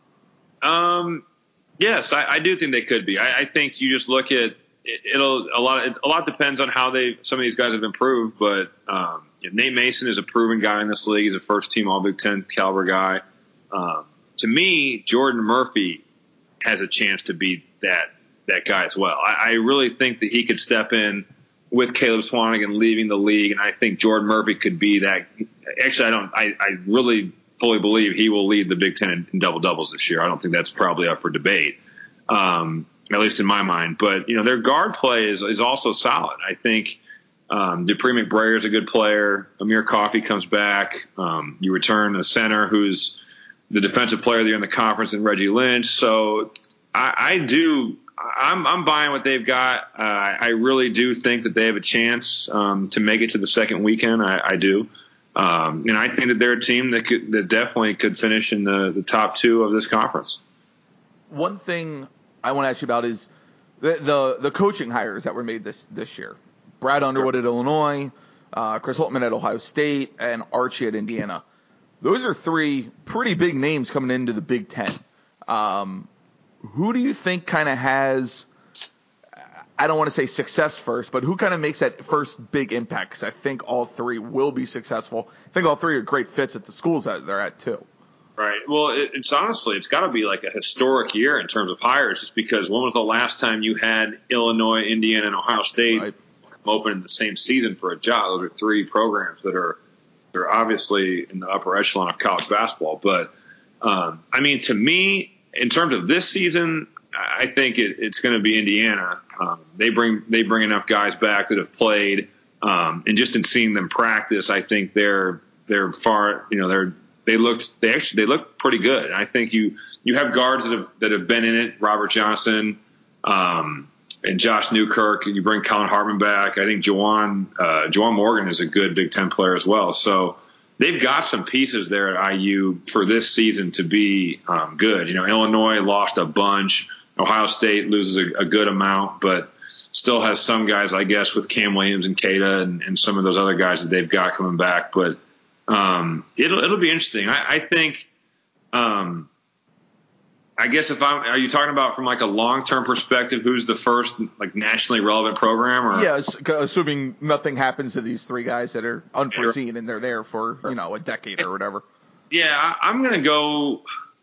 Um. Yes, I, I do think they could be. I, I think you just look at it, it'll a lot. A lot depends on how they some of these guys have improved. But um, you know, Nate Mason is a proven guy in this league. He's a first team All Big Ten caliber guy. Um, to me, Jordan Murphy has a chance to be that that guy as well. I, I really think that he could step in with Caleb Swanigan leaving the league, and I think Jordan Murphy could be that. Actually, I don't. I, I really. fully believe he will lead the Big Ten in, in double doubles this year. I don't think that's probably up for debate, um, at least in my mind. But you know, their guard play is is also solid. I think um, Dupree McBrayer is a good player. Amir Coffey comes back. Um, you return a center who's the defensive player there in the conference, and Reggie Lynch. So I, I do. I'm, I'm buying what they've got. Uh, I really do think that they have a chance um, to make it to the second weekend. I, I do. Um, and I think that they're a team that could, that definitely could finish in the, the top two of this conference. One thing I want to ask you about is the the, the coaching hires that were made this, this year. Brad Underwood at Illinois, uh, Chris Holtmann at Ohio State, and Archie at Indiana. Those are three pretty big names coming into the Big Ten. Um, who do you think kind of has – I don't want to say success first, but who kind of makes that first big impact? Because I think all three will be successful. I think all three are great fits at the schools that they're at, too. Right. Well, it, it's honestly, it's got to be like a historic year in terms of hires, just because when was the last time you had Illinois, Indiana, and Ohio State right. open in the same season for a job? Those are three programs that are they're obviously in the upper echelon of college basketball. But, um, I mean, to me, in terms of this season – I think it, it's going to be Indiana. Um, they bring they bring enough guys back that have played, um, and just in seeing them practice, I think they're they're far. You know, they're they looked they actually they look pretty good. I think you you have guards that have that have been in it. Robert Johnson. Um, And Josh Newkirk, and you bring Colin Hartman back. I think Juwan, uh, Juwan Morgan is a good Big Ten player as well. So they've got some pieces there at I U for this season to be um, good. You know, Illinois lost a bunch. Ohio State loses a, a good amount, but still has some guys, I guess, with Cam Williams and Keita and, and some of those other guys that they've got coming back. But um, it'll it'll be interesting. I, I think. Um, I guess if I'm, are you talking about from like a long-term perspective, who's the first like nationally relevant program? Or? Yeah, assuming nothing happens to these three guys that are unforeseen and they're there for, you know, a decade or whatever. Yeah, I, I'm going to go,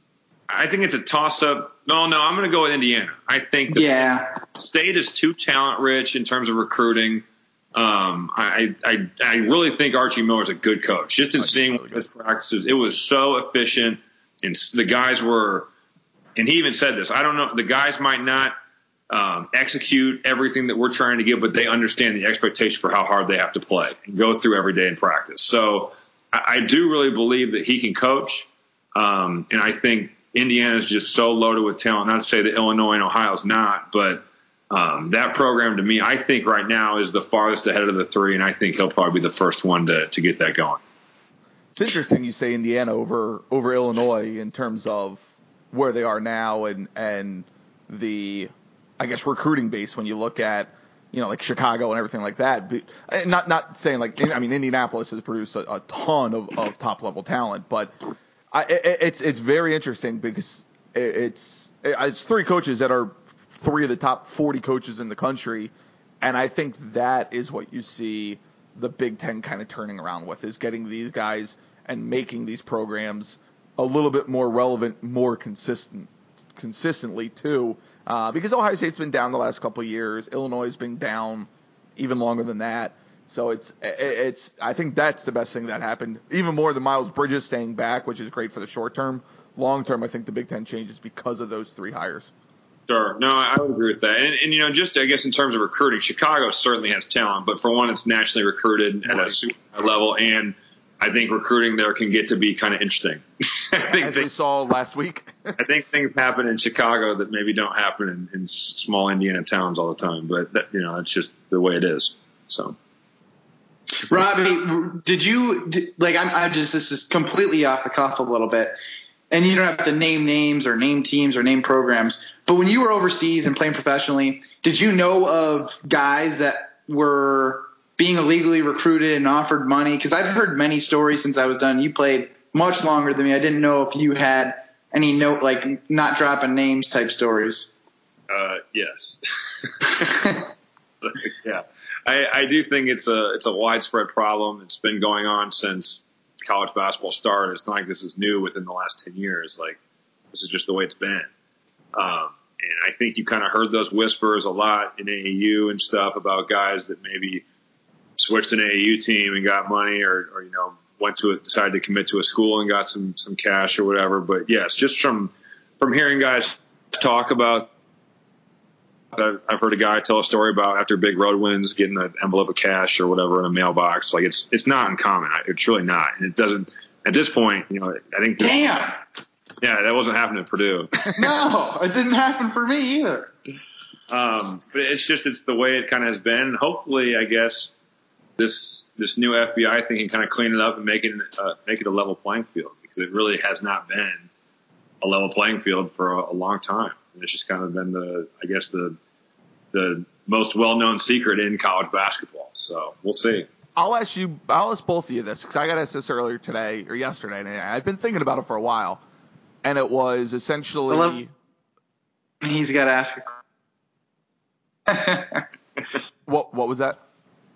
I think it's a toss-up. No, no, I'm going to go with Indiana. I think the yeah. state is too talent-rich in terms of recruiting. Um, I, I, I really think Archie Miller's a good coach. Just in Archie's seeing really his practices, it was so efficient, and the guys were – and he even said this, I don't know, the guys might not um, execute everything that we're trying to give, but they understand the expectation for how hard they have to play and go through every day in practice. So I, I do really believe that he can coach. Um, and I think Indiana is just so loaded with talent. Not to say that Illinois and Ohio is not, but um, that program to me, I think right now is the farthest ahead of the three, and I think he'll probably be the first one to, to get that going. It's interesting you say Indiana over over Illinois in terms of where they are now and and the, I guess, recruiting base when you look at, you know, like Chicago and everything like that. But not not saying like, I mean, Indianapolis has produced a, a ton of, of top-level talent, but I, it, it's it's very interesting because it, it's it's three coaches that are three of the top forty coaches in the country, and I think that is what you see the Big Ten kind of turning around with, is getting these guys and making these programs a little bit more relevant, more consistent, consistently too, uh, because Ohio State's been down the last couple of years. Illinois has been down even longer than that. So it's it's. I think that's the best thing that happened, even more than Miles Bridges staying back, which is great for the short term. Long term, I think the Big Ten changes because of those three hires. Sure. No, I would agree with that. And, and you know, just I guess in terms of recruiting, Chicago certainly has talent, but for one, it's nationally recruited at right. a super high level, and I think recruiting there can get to be kind of interesting. I think As things, we saw last week. I think things happen in Chicago that maybe don't happen in, in small Indiana towns all the time. But, that, you know, it's just the way it is. So, Robbie, did you did, – like I'm, I'm just – this is completely off the cuff a little bit. And you don't have to name names or name teams or name programs. But when you were overseas and playing professionally, did you know of guys that were – being illegally recruited and offered money? Because I've heard many stories since I was done. You played much longer than me. I didn't know if you had any note, like not dropping names type stories. Uh, yes. yeah. I, I do think it's a it's a widespread problem. It's been going on since college basketball started. It's not like this is new within the last ten years. Like, this is just the way it's been. Um, and I think you kind of heard those whispers a lot in A A U and stuff about guys that maybe switched an A A U team and got money, or, or you know, went to a, decided to commit to a school and got some some cash or whatever. But yes, just from from hearing guys talk about, I've, I've heard a guy tell a story about after big road wins getting an envelope of cash or whatever in a mailbox. Like, it's it's not uncommon. It's really not, and it doesn't at this point. You know, I think. Damn. Yeah, that wasn't happening at Purdue. No, it didn't happen for me either. Um, but it's just it's the way it kind of has been. Hopefully, I guess. This this new F B I thing can kind of clean it up and make it uh, make it a level playing field, because it really has not been a level playing field for a, a long time. And it's just kind of been the I guess the the most well known secret in college basketball. So we'll see. I'll ask you. I'll ask both of you this, because I got asked this earlier today or yesterday, and I've been thinking about it for a while. And it was essentially. He's got to ask. what what was that?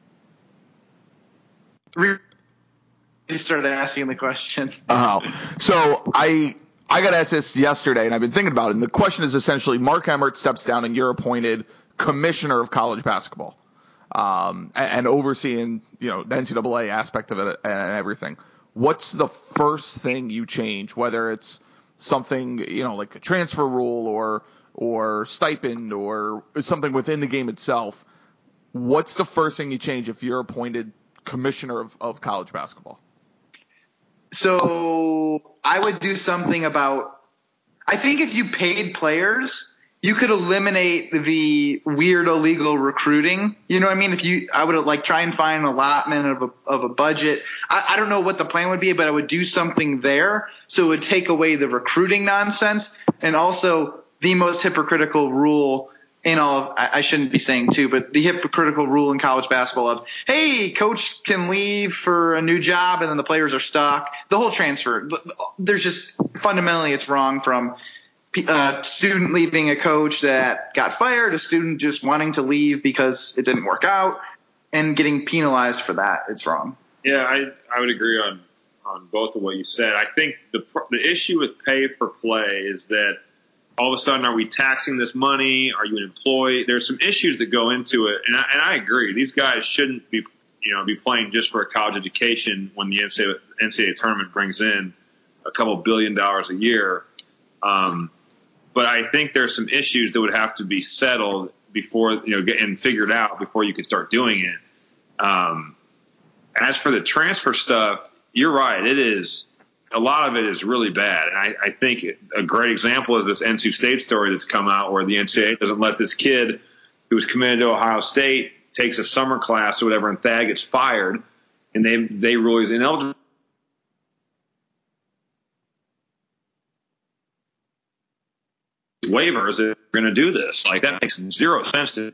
He started asking the question. Oh, so I I got asked this yesterday, and I've been thinking about it. And the question is essentially: Mark Emmert steps down, and you're appointed commissioner of college basketball, um, and, and overseeing, you know, the N C double A aspect of it and everything. What's the first thing you change? Whether it's something, you know, like a transfer rule or or stipend or something within the game itself, what's the first thing you change if you're appointed commissioner of, of college basketball? So I would do something about – I think if you paid players, you could eliminate the weird illegal recruiting. You know what I mean? If you – I would like try and find an allotment of a, of a budget. I, I don't know what the plan would be, but I would do something there so it would take away the recruiting nonsense, and also the most hypocritical rule – in all of, I shouldn't be saying too, but the hypocritical rule in college basketball of, hey, coach can leave for a new job and then the players are stuck. The whole transfer, there's just fundamentally it's wrong, from a student leaving a coach that got fired, a student just wanting to leave because it didn't work out and getting penalized for that. It's wrong. Yeah, I, I would agree on, on both of what you said. I think the the issue with pay for play is that all of a sudden, are we taxing this money? Are you an employee? There's some issues that go into it, and I, and I agree. These guys shouldn't be, you know, be playing just for a college education when the N C double A tournament brings in a couple billion dollars a year. Um, but I think there's some issues that would have to be settled before, you know, get, and figured out before you could start doing it. Um, as for the transfer stuff, you're right. It is. A lot of it is really bad. And I, I think a great example is this N C State story that's come out where the N C double A doesn't let this kid who was committed to Ohio State, takes a summer class or whatever, and Thad gets fired, and they they rule he's ineligible. Waivers that are going to do this. Like, that makes zero sense to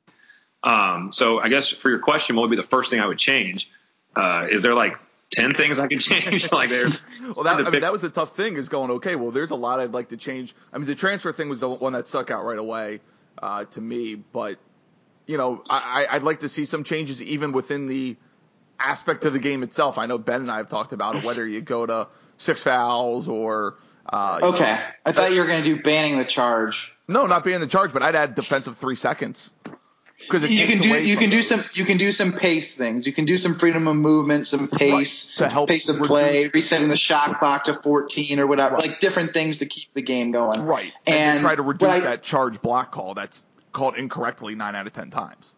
um So I guess for your question, what would be the first thing I would change? Uh, is there like ten things I could change? Like, there's well, that, I mean, that was a tough thing, is going, okay, well, there's a lot I'd like to change. I mean, the transfer thing was the one that stuck out right away uh, to me. But, you know, I, I'd like to see some changes even within the aspect of the game itself. I know Ben and I have talked about it, whether you go to six fouls or uh, – Okay. know, I thought you were going to do banning the charge. No, not banning the charge, but I'd add defensive three seconds. Because you can do you can do some you can do some pace things. You can do some freedom of movement, some pace, right, to help pace of reduce, play, resetting the shot clock to fourteen or whatever, right. like different things to keep the game going. Right, and, and try to reduce I, that charge block call that's called incorrectly nine out of ten times.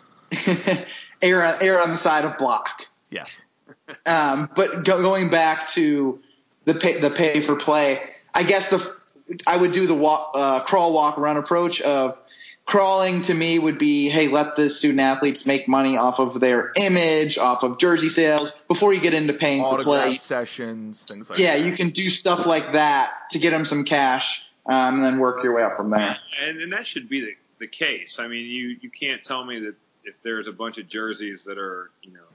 err, err on the side of block. Yes. Um, but go, going back to the pay, the pay for play, I guess the I would do the walk, uh, crawl, walk, run approach of. Crawling to me would be, hey, let the student athletes make money off of their image, off of jersey sales before you get into paying Autograph for play. Sessions, things like yeah, that. Yeah, you can do stuff like that to get them some cash, um, and then work your way up from there. And, and that should be the, the case. I mean, you, you can't tell me that if there's a bunch of jerseys that are, you know,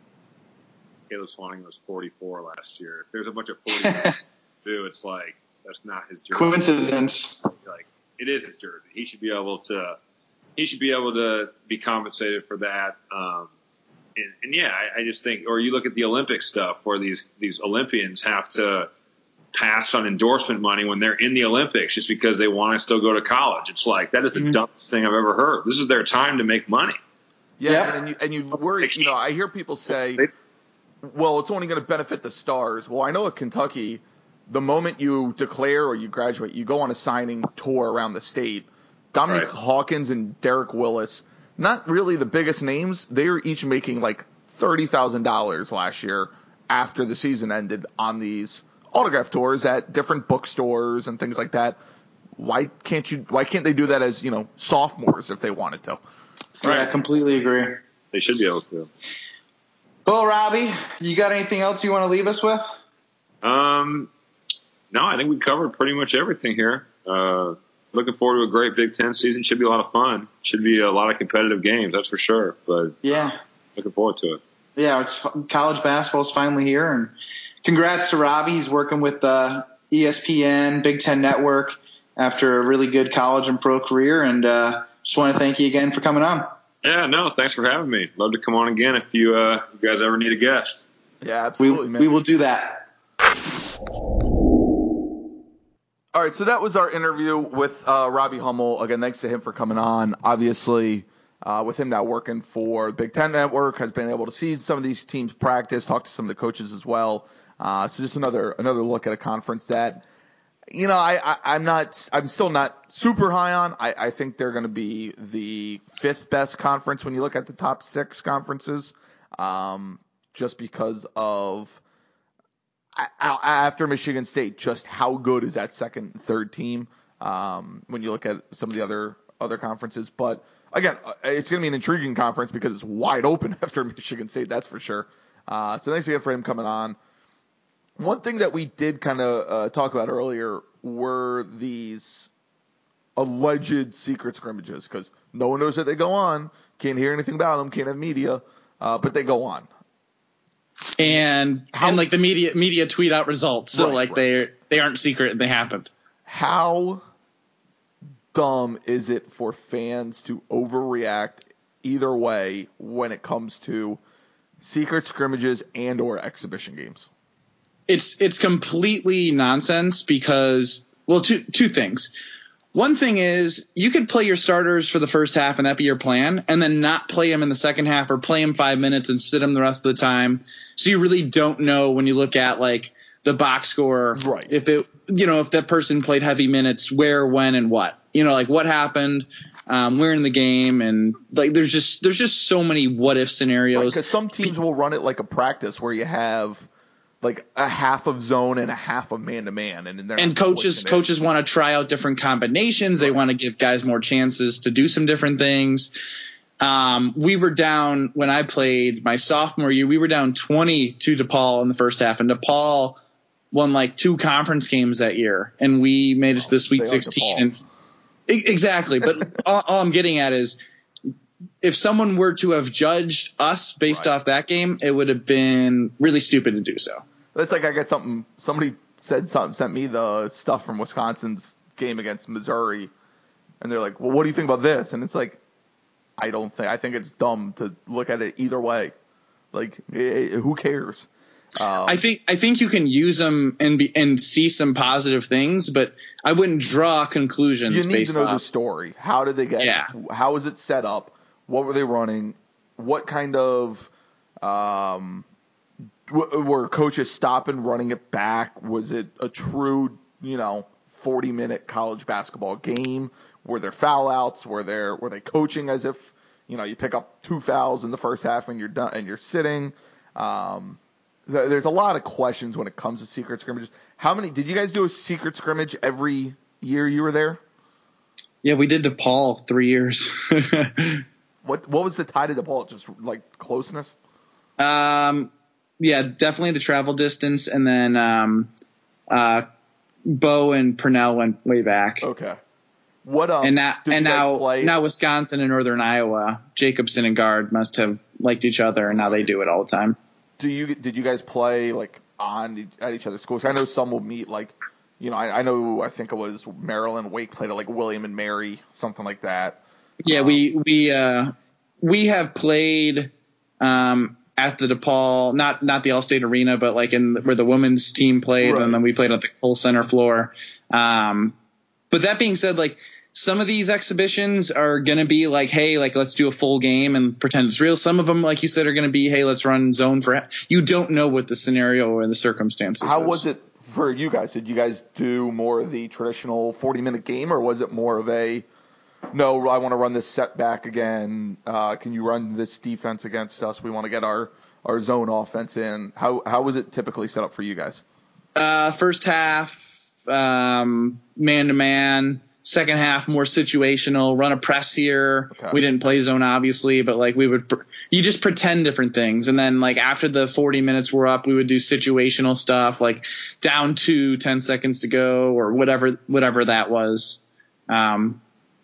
Caleb Swanning was forty-four last year. If there's a bunch of forty-four, it's like, that's not his jersey. Coincidence. Like, it is his jersey. He should be able to. He should be able to be compensated for that. Um, and, and yeah, I, I just think. Or you look at the Olympic stuff, where these these Olympians have to pass on endorsement money when they're in the Olympics just because they want to still go to college. It's like, that is the mm-hmm. dumbest thing I've ever heard. This is their time to make money. Yeah, yep. and you and you worry. You know, I hear people say, "Well, it's only going to benefit the stars." Well, I know at Kentucky, the moment you declare or you graduate, you go on a signing tour around the state. Dominique right. Hawkins and Derek Willis, not really the biggest names. They were each making like thirty thousand dollars last year after the season ended on these autograph tours at different bookstores and things like that. Why can't you? Why can't they do that as, you know, sophomores if they wanted to? Right. Yeah, I completely agree. They should be able to. Well, Robbie, you got anything else you want to leave us with? Um. No, I think we covered pretty much everything here. Uh, looking forward to a great Big Ten season. Should be a lot of fun. Should be a lot of competitive games, that's for sure. But yeah, looking forward to it. Yeah, it's college basketball is finally here, and congrats to Robbie. He's working with uh, E S P N, Big Ten Network after a really good college and pro career. And uh, just want to thank you again for coming on. Yeah, no, thanks for having me. Love to come on again if you, uh, you guys ever need a guest. Yeah, absolutely, we, man. We will do that. All right, so that was our interview with uh, Robbie Hummel. Again, thanks to him for coming on. Obviously, uh, with him now working for the Big Ten Network, has been able to see some of these teams practice, talk to some of the coaches as well. Uh, so just another another look at a conference that You know, I, I, I'm not. I'm still not super high on. I, I think they're going to be the fifth best conference when you look at the top six conferences, um, just because of after Michigan State, just how good is that second and third team um, when you look at some of the other other conferences. But again, it's going to be an intriguing conference because it's wide open after Michigan State. That's for sure. Uh, so thanks again for him coming on. One thing that we did kind of uh, talk about earlier were these alleged secret scrimmages because no one knows that they go on. Can't hear anything about them. Can't have media, uh, but they go on. And How, and like the media media tweet out results, so right, like right. they they aren't secret and they happened. How dumb is it for fans to overreact either way when it comes to secret scrimmages and or exhibition games? It's it's completely nonsense because, well, two two things. One thing is you could play your starters for the first half and that be your plan, and then not play them in the second half or play them five minutes and sit them the rest of the time. So you really don't know when you look at like the box score, right? If it, you know, if that person played heavy minutes, where, when, and what, you know, like what happened, um, where in the game, and like there's just there's just so many what if scenarios. Because right, some teams will run it like a practice where you have like a half of zone and a half of man to man, and and coaches coaches want to try out different combinations. Right. They want to give guys more chances to do some different things. Um, we were down when I played my sophomore year. We were down twenty to DePaul in the first half, and DePaul won like two conference games that year, and we made it to the Sweet Sixteen. And exactly, but all, all I'm getting at is, if someone were to have judged us based right. off that game, it would have been really stupid to do so. That's like I got something. Somebody said something, sent me the stuff from Wisconsin's game against Missouri, and they're like, "Well, what do you think about this?" And it's like, I don't think. I think it's dumb to look at it either way. Like, it, who cares? Um, I think I think you can use them and be, and see some positive things, but I wouldn't draw conclusions. You need based to know off. the story. How did they get? Yeah. How was it set up? What were they running? What kind of um, w- were coaches stopping, running it back? Was it a true, you know, forty-minute college basketball game? Were there foul outs? Were there were they coaching as if, you know, you pick up two fouls in the first half and you're done and you're sitting? Um, there's a lot of questions when it comes to secret scrimmages. How many did you guys do a secret scrimmage every year you were there? Yeah, we did DePaul three years. What what was the tie to DePaul? Just like closeness? Um, yeah, definitely the travel distance, and then um, uh, Bo and Purnell went way back. Okay. What um? And now and now play? now Wisconsin and Northern Iowa, Jacobson and Guard must have liked each other, and now they do it all the time. Do you did you guys play like on at each other's schools? I know some will meet like, you know, I, I know I think it was Maryland Wake played at like William and Mary, something like that. Yeah, um, we we uh, we have played um, at the DePaul, not not the Allstate Arena, but like in where the women's team played, right. And then we played at the Kohl Center floor. Um, but that being said, like some of these exhibitions are going to be like, hey, like let's do a full game and pretend it's real. Some of them, like you said, are going to be, hey, let's run zone for. You don't know what the scenario or the circumstances. How is. was it for you guys? Did you guys do more of the traditional forty-minute game, or was it more of a no, I want to run this set back again. Uh, can you run this defense against us? We want to get our, our zone offense in. How how was it typically set up for you guys? Uh, first half, um, man-to-man. Second half, more situational. Run a press here. Okay. We didn't play zone, obviously, but like we would – you just pretend different things. And then like after the forty minutes were up, we would do situational stuff like down two, ten seconds to go or whatever whatever that was. Um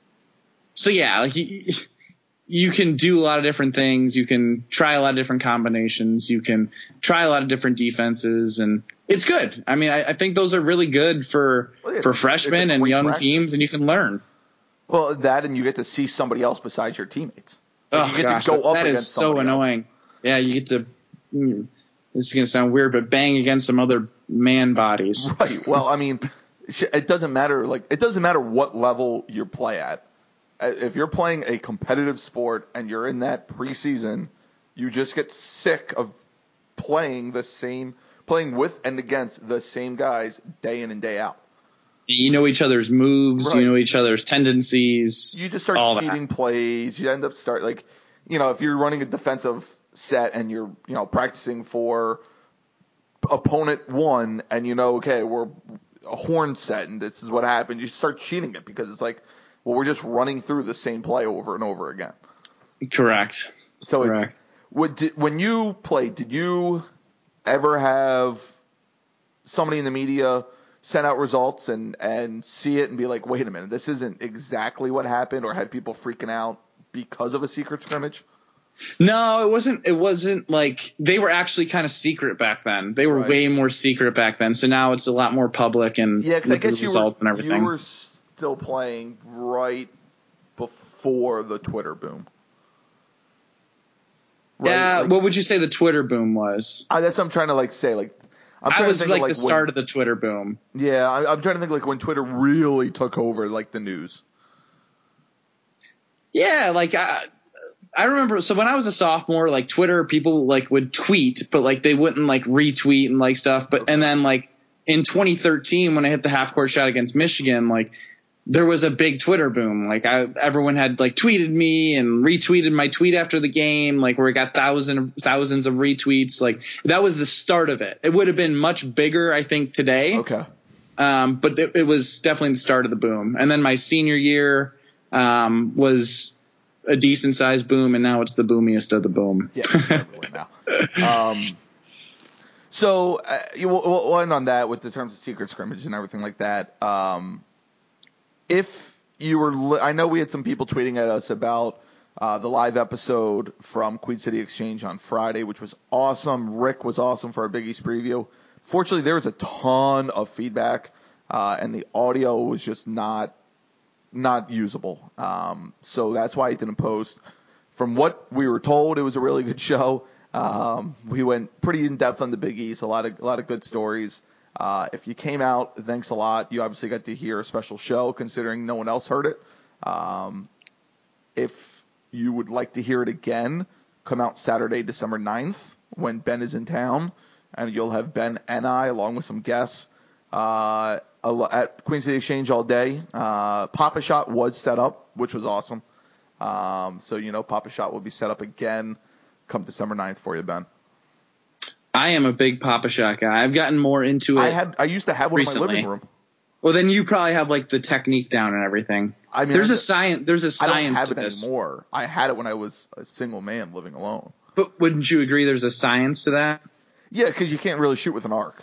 So, yeah, like you, you can do a lot of different things. You can try a lot of different combinations. You can try a lot of different defenses, and it's good. I mean, I, I think those are really good for, well, yeah, for freshmen and young practice. Teams, and you can learn. Well, that and you get to see somebody else besides your teammates. Like oh, you get gosh, to go up that is so annoying. Else. Yeah, you get to mm, – this is going to sound weird, but bang against some other man bodies. Right. Well, I mean, it doesn't matter. Like, it doesn't matter what level you play at. If you're playing a competitive sport and you're in that preseason, you just get sick of playing the same, playing with and against the same guys day in and day out. You know each other's moves. Right. You know each other's tendencies. You just start all cheating that. plays. You end up start like, you know, if you're running a defensive set and you're, you know, practicing for opponent one and you know, okay, we're a horn set and this is what happened. You start cheating it because it's like, well, we're just running through the same play over and over again. Correct. So Correct. it's, would, did, when you played, did you ever have somebody in the media send out results and, and see it and be like, wait a minute, this isn't exactly what happened, or had people freaking out because of a secret scrimmage? No, it wasn't. It wasn't like they were actually kind of secret back then. They were Right. way more secret back then. So now it's a lot more public and Yeah, because I with the guess you results were, and everything. you were still playing right before the Twitter boom. Right? Yeah. Like, What would you say the Twitter boom was? I, that's what I'm trying to like say. Like, I'm trying I was to think like, of, like the start when, of the Twitter boom. Yeah, I, I'm trying to think like when Twitter really took over like the news. Yeah, like I, I remember. So when I was a sophomore, like Twitter, people like would tweet, but like they wouldn't like retweet and like stuff. But and then like in twenty thirteen, when I hit the half court shot against Michigan, like there was a big Twitter boom. Like I, everyone had like tweeted me and retweeted my tweet after the game, like where it got thousands of thousands of retweets. Like that was the start of it. It would have been much bigger, I think, today. Okay. Um, but it, it was definitely the start of the boom. And then my senior year um, was a decent sized boom, and now it's the boomiest of the boom. Yeah, everywhere now. Um, so uh, you, we'll, we'll end on that with the terms of secret scrimmage and everything like that. Um, if you were, li- I know we had some people tweeting at us about uh, the live episode from Queen City Exchange on Friday, which was awesome. Rick was awesome for our Big East preview. Fortunately, there was a ton of feedback, uh, and the audio was just not not usable. Um, so that's why I didn't post. From what we were told, it was a really good show. Um, we went pretty in depth on the Big East, a lot of a lot of good stories. Uh, if you came out, thanks a lot. You obviously got to hear a special show, considering no one else heard it. Um, if you would like to hear it again, come out Saturday, December ninth, when Ben is in town, and you'll have Ben and I, along with some guests, uh, at Queen City Exchange all day. Uh, Papa Shot was set up, which was awesome. Um, so, you know, Papa Shot will be set up again come December ninth for you, Ben. I am a big Papa Shot guy. I've gotten more into it. I had I used to have one recently. in my living room. Well, then you probably have like the technique down and everything. I mean, there's I, a science. There's a I don't science have to it this. anymore. I had it when I was a single man living alone. But wouldn't you agree there's a science to that? Yeah, because you can't really shoot with an arc.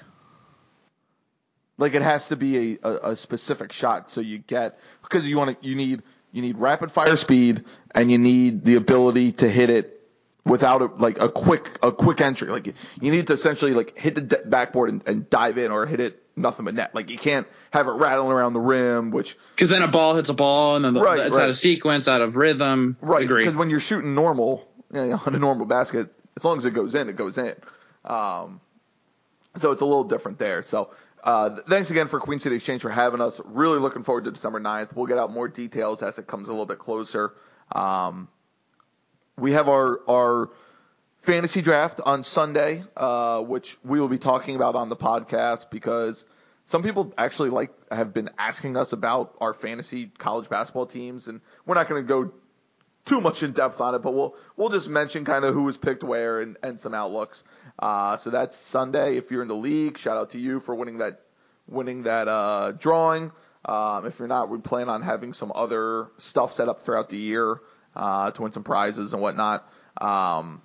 Like it has to be a, a, a specific shot, so you get because you want to you need you need rapid fire speed and you need the ability to hit it without a, like a quick a quick entry. Like you need to essentially like hit the de- backboard and, and dive in, or hit it nothing but net. Like you can't have it rattling around the rim, which because then a ball hits a ball and then the, right, it's right. out of sequence, out of rhythm. right. Agree. Because when you're shooting normal, you know, on a normal basket, as long as it goes in, it goes in. Um, so it's a little different there. So. Uh, thanks again for Queen City Exchange for having us. Really looking forward to December ninth. We'll get out more details as it comes a little bit closer. Um, we have our our fantasy draft on Sunday, uh, which we will be talking about on the podcast because some people actually like have been asking us about our fantasy college basketball teams, and we're not going to go too much in depth on it, but we'll we'll just mention kind of who was picked where and, and some outlooks. Uh, so that's Sunday. If you're in the league, shout out to you for winning that winning that uh, drawing. Um, if you're not, we plan on having some other stuff set up throughout the year uh, to win some prizes and whatnot. Um,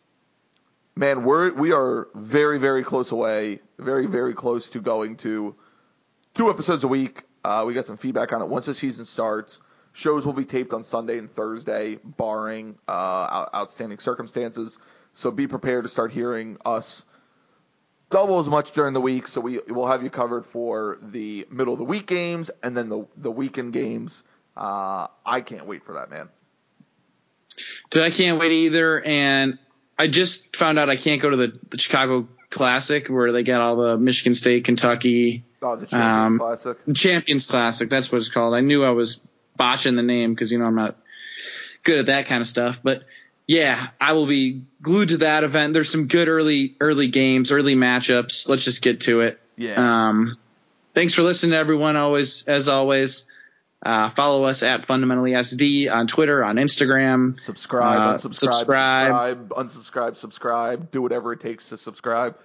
man, we're we are very very close away, very very close to going to two episodes a week. Uh, we got some feedback on it once the season starts. Shows will be taped on Sunday and Thursday, barring uh, out- outstanding circumstances. So be prepared to start hearing us double as much during the week. So we will have you covered for the middle of the week games and then the the weekend games. Uh, I can't wait for that, man. Dude, I can't wait either. And I just found out I can't go to the, the Chicago Classic where they got all the Michigan State, Kentucky. Oh, the Champions um, Classic. Champions Classic. That's what it's called. I knew I was botching the name because, you know, I'm not good at that kind of stuff. But, yeah, I will be glued to that event. There's some good early early games, early matchups. Let's just get to it. Yeah. Um, thanks for listening, everyone. Always, as always, uh, follow us at Fundamentally S D on Twitter, on Instagram. Subscribe, uh, unsubscribe, subscribe. subscribe, unsubscribe, subscribe. Do whatever it takes to subscribe.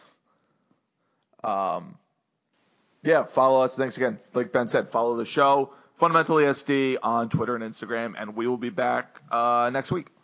Um, yeah, follow us. Thanks again. Like Ben said, follow the show, Fundamentally S D on Twitter and Instagram, and we will be back uh, next week.